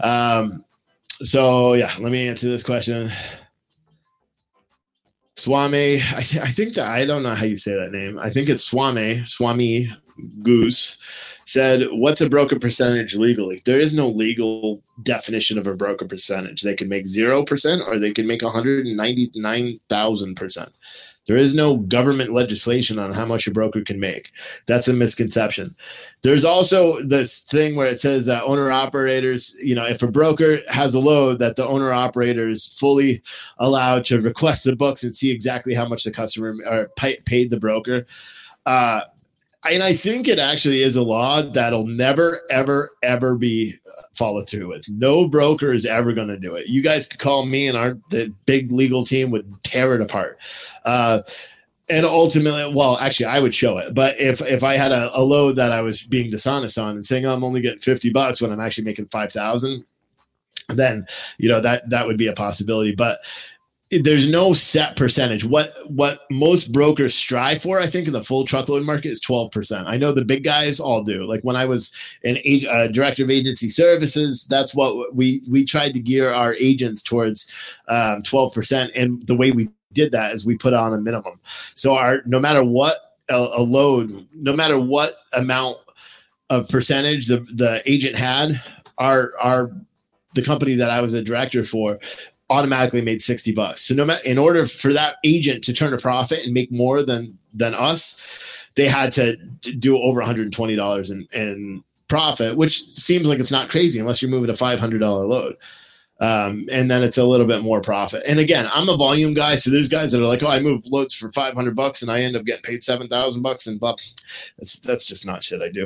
Speaker 1: So yeah, let me answer this question. Swami, I think that, I don't know how you say that name. I think it's Swami Goose said, what's a broker percentage legally? There is no legal definition of a broker percentage. They can make 0% or they can make 199,000%. There is no government legislation on how much a broker can make. That's a misconception. There's also this thing where it says that owner operators, if a broker has a load, that the owner operator is fully allowed to request the books and see exactly how much the customer paid the broker. And I think it actually is a law that'll never, ever, ever be followed through with. No broker is ever going to do it. You guys could call me and the big legal team would tear it apart. And ultimately, well, actually, I would show it. But if I had a load that I was being dishonest on and saying, I'm only getting $50 when I'm actually making $5,000, then, that would be a possibility. But there's no set percentage. What most brokers strive for, I think, in the full truckload market is 12%. I know the big guys all do. Like when I was an director of agency services, that's what we tried to gear our agents towards 12%. And the way we did that is we put on a minimum. So no matter what a load, no matter what amount of percentage the agent had, the company that I was a director for automatically made $60. So in order for that agent to turn a profit and make more than us, they had to do over $120 in profit, which seems like it's not crazy unless you're moving a $500 load. And then it's a little bit more profit. And again, I'm a volume guy. So there's guys that are like, I move loads for $500 and I end up getting paid $7,000 and that's just not shit I do.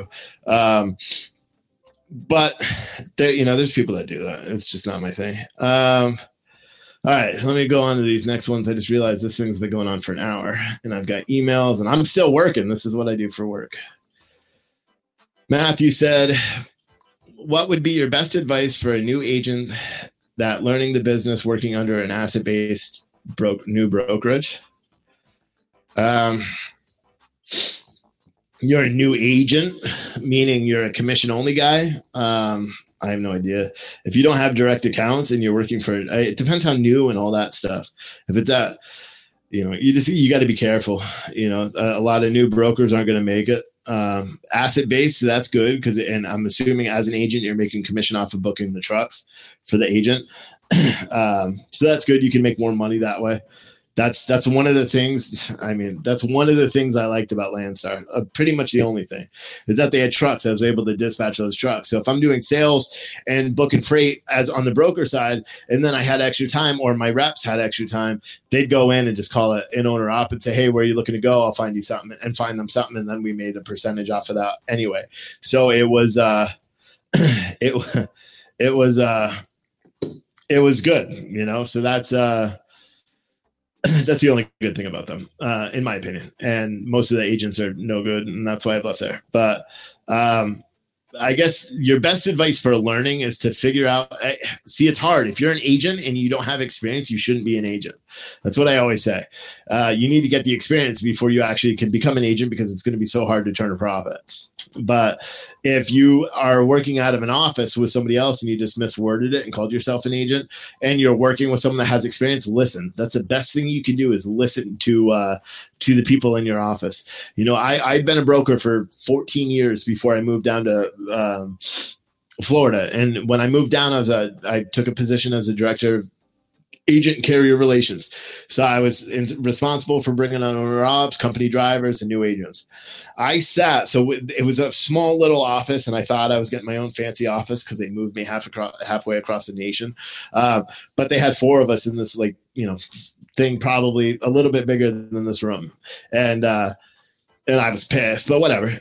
Speaker 1: But there's people that do that. It's just not my thing. All right, let me go on to these next ones. I just realized this thing's been going on for an hour, and I've got emails, and I'm still working. This is what I do for work. Matthew said, what would be your best advice for a new agent that learning the business working under an asset-based new brokerage? you're a new agent, meaning you're a commission only guy. I have no idea. If you don't have direct accounts and you're working for, it depends how new and all that stuff. If it's that, you got to be careful. A lot of new brokers aren't going to make it. Asset based, so that's good and I'm assuming as an agent, you're making commission off of booking the trucks for the agent. So that's good. You can make more money that way. That's one of the things. I mean, that's one of the things I liked about Landstar. Pretty much the only thing is that they had trucks. I was able to dispatch those trucks. So if I'm doing sales and booking freight as on the broker side, and then I had extra time, or my reps had extra time, they'd go in and just call it an owner op and say, "Hey, where are you looking to go? I'll find you something," and find them something, and then we made a percentage off of that anyway. So it was it was good, So that's the only good thing about them, in my opinion. And most of the agents are no good, and that's why I've left there. But I guess your best advice for learning is to figure out, see, it's hard. If you're an agent and you don't have experience, you shouldn't be an agent. That's what I always say. You need to get the experience before you actually can become an agent, because it's going to be so hard to turn a profit. But if you are working out of an office with somebody else and you just misworded it and called yourself an agent, and you're working with someone that has experience, listen. That's the best thing you can do, is listen to the people in your office. I've been a broker for 14 years before I moved down to Florida. And when I moved down, I took a position as a director of agent and carrier relations. So I was responsible for bringing on owner ops, company drivers, and new agents. So it was a small little office, and I thought I was getting my own fancy office because they moved me halfway across the nation. But they had 4 of us in this thing, probably a little bit bigger than this room. And I was pissed, but whatever.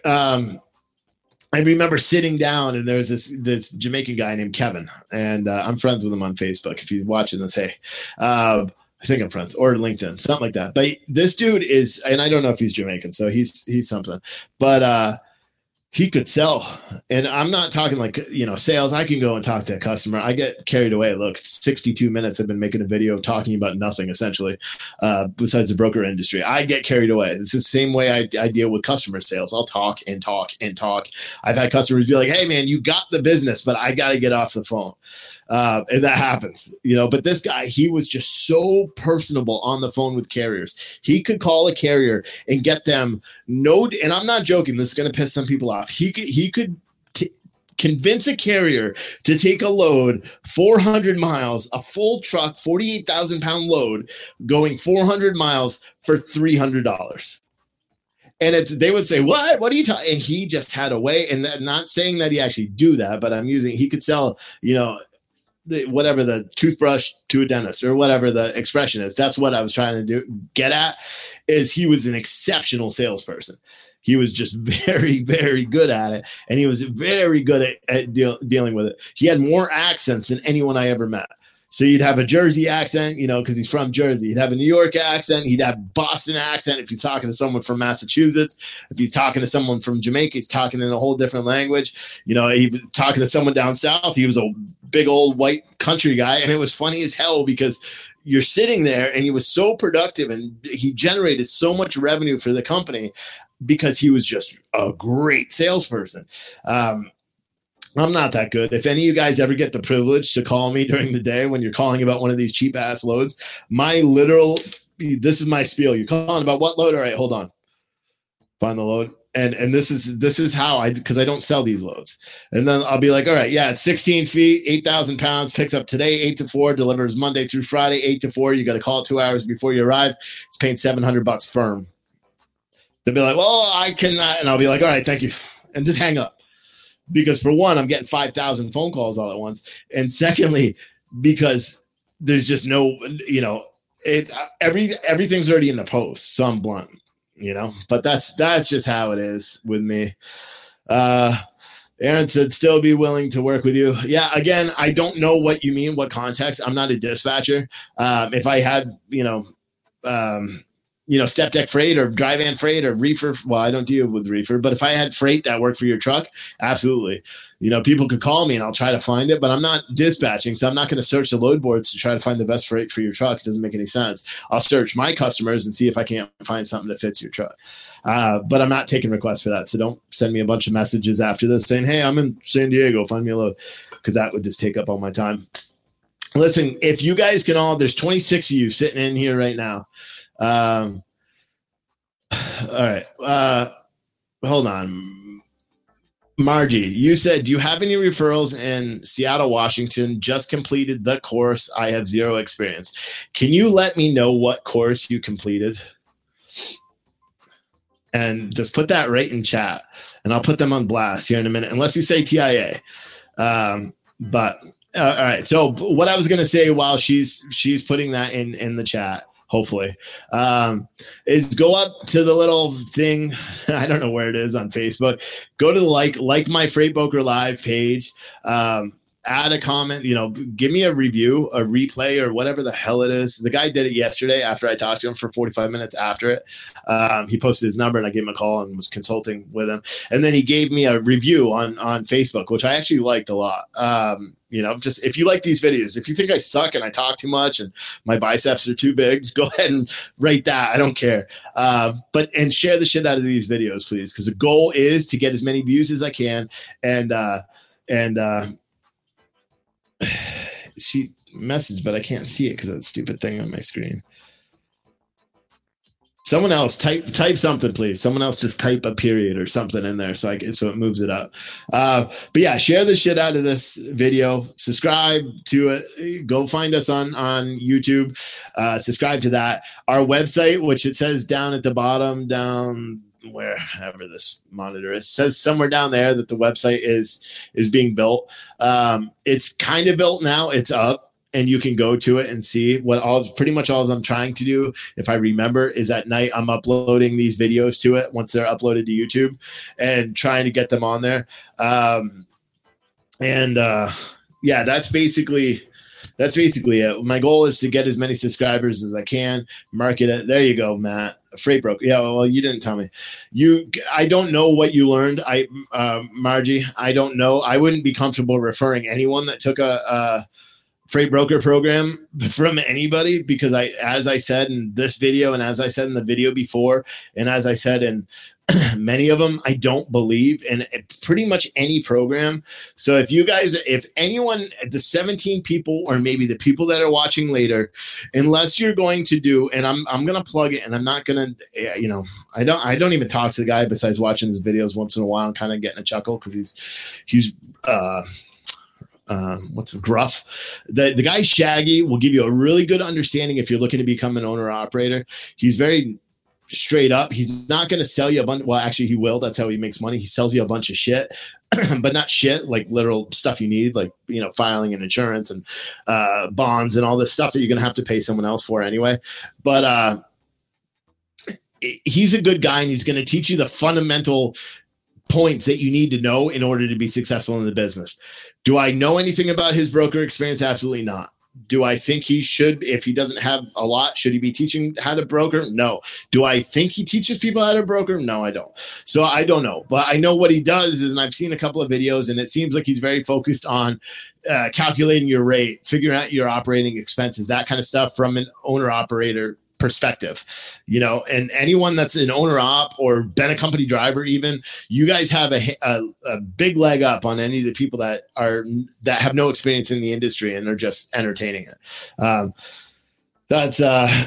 Speaker 1: I remember sitting down, and there was this Jamaican guy named Kevin, and I'm friends with him on Facebook. If he's watching this, hey, I think I'm friends, or LinkedIn, something like that. But this dude is, and I don't know if he's Jamaican, so he's something, but he could sell. And I'm not talking like, sales. I can go and talk to a customer. I get carried away. Look, 62 minutes I've been making a video talking about nothing, essentially, besides the broker industry. I get carried away. It's the same way I deal with customer sales. I'll talk and talk and talk. I've had customers be like, "Hey, man, you got the business, but I got to get off the phone." And that happens, but this guy, he was just so personable on the phone with carriers. He could call a carrier and get them and I'm not joking, this is going to piss some people off. He could convince a carrier to take a load 400 miles, a full truck, 48,000 pound load going 400 miles for $300. And they would say, what are you talking? And he just had a way, and not saying that he actually do that, but he could sell, whatever the toothbrush to a dentist, or whatever the expression is. That's what I was trying to get at, is he was an exceptional salesperson. He was just very, very good at it. And he was very good at dealing with it. He had more accents than anyone I ever met. So you'd have a Jersey accent, because he's from Jersey. He'd have a New York accent. He'd have Boston accent if he's talking to someone from Massachusetts. If he's talking to someone from Jamaica, he's talking in a whole different language. He was talking to someone down south. He was a big old white country guy. And it was funny as hell, because you're sitting there, and he was so productive, and he generated so much revenue for the company because he was just a great salesperson. I'm not that good. If any of you guys ever get the privilege to call me during the day when you're calling about one of these cheap ass loads, this is my spiel. You're calling about what load? All right, hold on. Find the load. And this is how because I don't sell these loads. And then I'll be like, all right, yeah, it's 16 feet, 8,000 pounds, picks up today, 8 to 4, delivers Monday through Friday, 8 to 4. You got to call it 2 hours before you arrive. It's paying $700 firm. They'll be like, well, I cannot. And I'll be like, all right, thank you. And just hang up. Because for one, I'm getting 5,000 phone calls all at once. And secondly, because there's just no, everything's already in the post. So I'm blunt, but that's just how it is with me. Aaron said, still be willing to work with you. Yeah. Again, I don't know what you mean, what context. I'm not a dispatcher. If I had, step deck freight or dry van freight or reefer. Well, I don't deal with reefer, but if I had freight that worked for your truck, absolutely. People could call me and I'll try to find it, but I'm not dispatching. So I'm not going to search the load boards to try to find the best freight for your truck. It doesn't make any sense. I'll search my customers and see if I can't find something that fits your truck. But I'm not taking requests for that. So don't send me a bunch of messages after this saying, hey, I'm in San Diego, find me a load, because that would just take up all my time. Listen, if you guys can all, there's 26 of you sitting in here right now. All right. Hold on. Margie, you said, do you have any referrals in Seattle, Washington? Just completed the course. I have zero experience. Can you let me know what course you completed? And just put that right in chat, and I'll put them on blast here in a minute, unless you say TIA. But all right. So what I was going to say while she's putting that in the chat, hopefully, is go up to the little thing. I don't know where it is on Facebook. Go to like my Freight Broker Live page. Add a comment, give me a review, a replay, or whatever the hell it is. The guy did it yesterday after I talked to him for 45 minutes after it. He posted his number and I gave him a call and was consulting with him. And then he gave me a review on Facebook, which I actually liked a lot. Just if you like these videos, if you think I suck and I talk too much and my biceps are too big, go ahead and rate that. I don't care. And share the shit out of these videos, please. Because the goal is to get as many views as I can. And she messaged, but I can't see it because of that stupid thing on my screen. Someone else type something, please. Someone else just type a period or something in there so it moves it up. But yeah, share the shit out of this video. Subscribe to it. Go find us on YouTube. Subscribe to that. Our website, which it says down at the bottom, down wherever this monitor is, says somewhere down there that the website is being built. It's kind of built now. It's up. And you can go to it and see pretty much all I'm trying to do, if I remember, is at night I'm uploading these videos to it once they're uploaded to YouTube and trying to get them on there. Yeah, that's basically it. My goal is to get as many subscribers as I can, market it. There you go, Matt. Freight Broker. Yeah, well, you didn't tell me. I don't know what you learned. Margie, I don't know. I wouldn't be comfortable referring anyone that took a Freight Broker program from anybody, because as I said in this video, and as I said in the video before, and as I said in many of them, I don't believe in pretty much any program. So if anyone, the 17 people, or maybe the people that are watching later, unless you're going to do, and I'm going to plug it, and I'm not going to, I don't even talk to the guy besides watching his videos once in a while and kind of getting a chuckle because he's what's gruff. The guy Shaggy will give you a really good understanding if you're looking to become an owner operator. He's very straight up. He's not going to sell you a bunch. Well, actually he will. That's how he makes money. He sells you a bunch of shit, but not shit, like literal stuff you need, like, filing and insurance and bonds and all this stuff that you're going to have to pay someone else for anyway. But he's a good guy, and he's going to teach you the fundamental points that you need to know in order to be successful in the business. Do I know anything about his broker experience? Absolutely not. Do I think he should, if he doesn't have a lot, should he be teaching how to broker? No. Do I think he teaches people how to broker? No, I don't. So I don't know. But I know what he does is, and I've seen a couple of videos, and it seems like he's very focused on calculating your rate, figuring out your operating expenses, that kind of stuff from an owner-operator perspective, and anyone that's an owner op or been a company driver, even, you guys have a big leg up on any of the people that have no experience in the industry and are just entertaining it. That's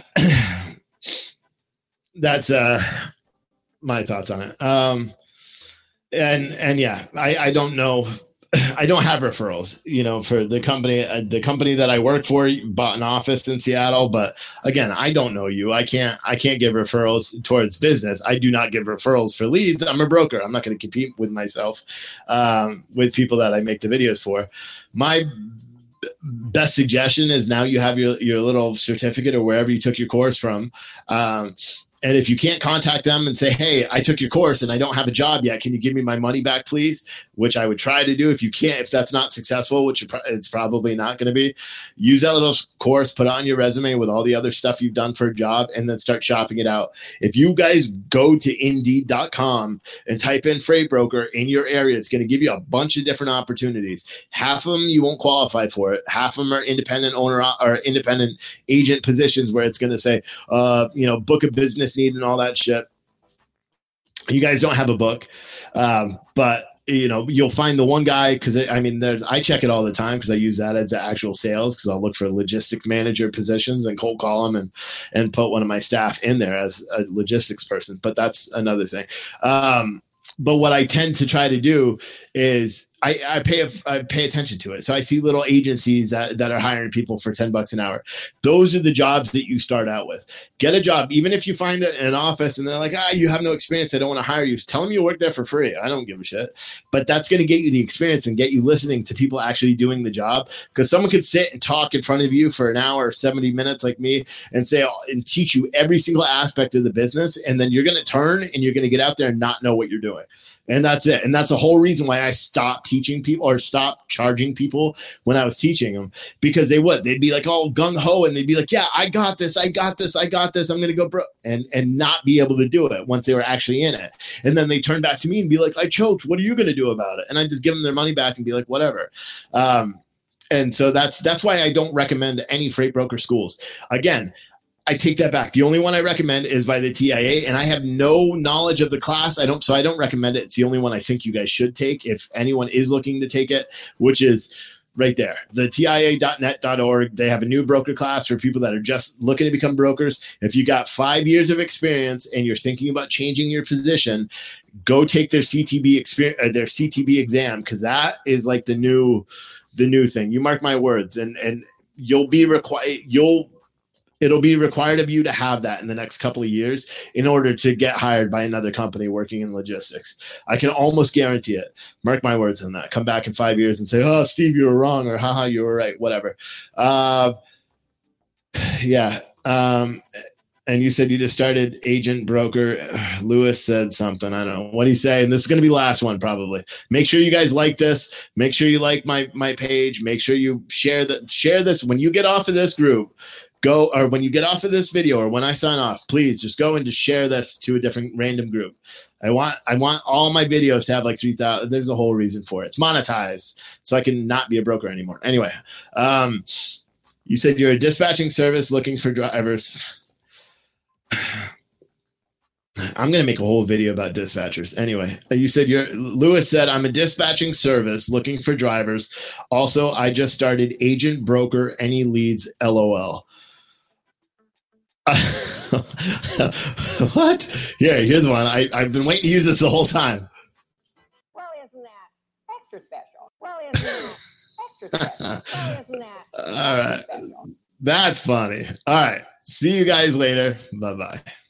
Speaker 1: my thoughts on it. And yeah, I don't know. I don't have referrals, for the company. The company that I work for bought an office in Seattle, but again, I don't know you. I can't give referrals towards business. I do not give referrals for leads. I'm a broker. I'm not going to compete with myself, with people that I make the videos for. My best suggestion is, now you have your little certificate or wherever you took your course from. And if you can't contact them and say, hey, I took your course and I don't have a job yet, can you give me my money back, please? Which I would try to do. If you can't, if that's not successful, which it's probably not going to be, use that little course, put it on your resume with all the other stuff you've done for a job, and then start shopping it out. If you guys go to Indeed.com and type in freight broker in your area, it's going to give you a bunch of different opportunities. Half of them you won't qualify for it. Half of them are independent owner or independent agent positions where it's going to say, book a business need and all that shit. You guys don't have a book, but you'll find the one guy, because I check it all the time because I use that as actual sales, because I'll look for logistics manager positions and cold call them and put one of my staff in there as a logistics person. But that's another thing. But what I tend to try to do is I pay attention to it. So I see little agencies that are hiring people for $10 an hour. Those are the jobs that you start out with. Get a job, even if you find it in an office and they're like, you have no experience, I don't want to hire you. Tell them you work there for free. I don't give a shit. But that's going to get you the experience and get you listening to people actually doing the job. Because someone could sit and talk in front of you for an hour or 70 minutes like me and say and teach you every single aspect of the business. And then you're going to turn and you're going to get out there and not know what you're doing. And that's it. And that's the whole reason why I stopped teaching people or stopped charging people when I was teaching them, because they'd be like all gung ho and they'd be like, yeah, I got this. I'm going to go broke, and not be able to do it once they were actually in it. And then they turn back to me and be like, I choked. What are you going to do about it? And I just give them their money back and be like, whatever. And so that's why I don't recommend any freight broker schools. Again, I take that back. The only one I recommend is by the TIA, and I have no knowledge of the class. I don't recommend it. It's the only one I think you guys should take if anyone is looking to take it, which is right there, the TIA.net.org. They have a new broker class for people that are just looking to become brokers. If you got 5 years of experience and you're thinking about changing your position, go take their CTB exam, because that is like the new thing. You mark my words, and you'll be required. It'll be required of you to have that in the next couple of years in order to get hired by another company working in logistics. I can almost guarantee it. Mark my words on that. Come back in 5 years and say, oh, Steve, you were wrong, or haha, you were right, whatever. Yeah. And you said you just started agent broker. Lewis said something. I don't know what he's saying. This is going to be the last one probably. Make sure you guys like this. Make sure you like my page. Make sure you share this. When you get off of this group, when you get off of this video or when I sign off, please just go and just share this to a different random group. I want all my videos to have like 3,000. There's a whole reason for it. It's monetized, so I can not be a broker anymore. Anyway, you said you're a dispatching service looking for drivers. I'm going to make a whole video about dispatchers. Anyway, you said Lewis said, I'm a dispatching service looking for drivers. Also, I just started agent broker, any leads, LOL. What? Here's one. I've been waiting to use this the whole time.
Speaker 2: Well, isn't that extra special? Well, isn't that extra special? Well, isn't that
Speaker 1: all right.
Speaker 2: Special?
Speaker 1: That's funny. All right. See you guys later. Bye-bye.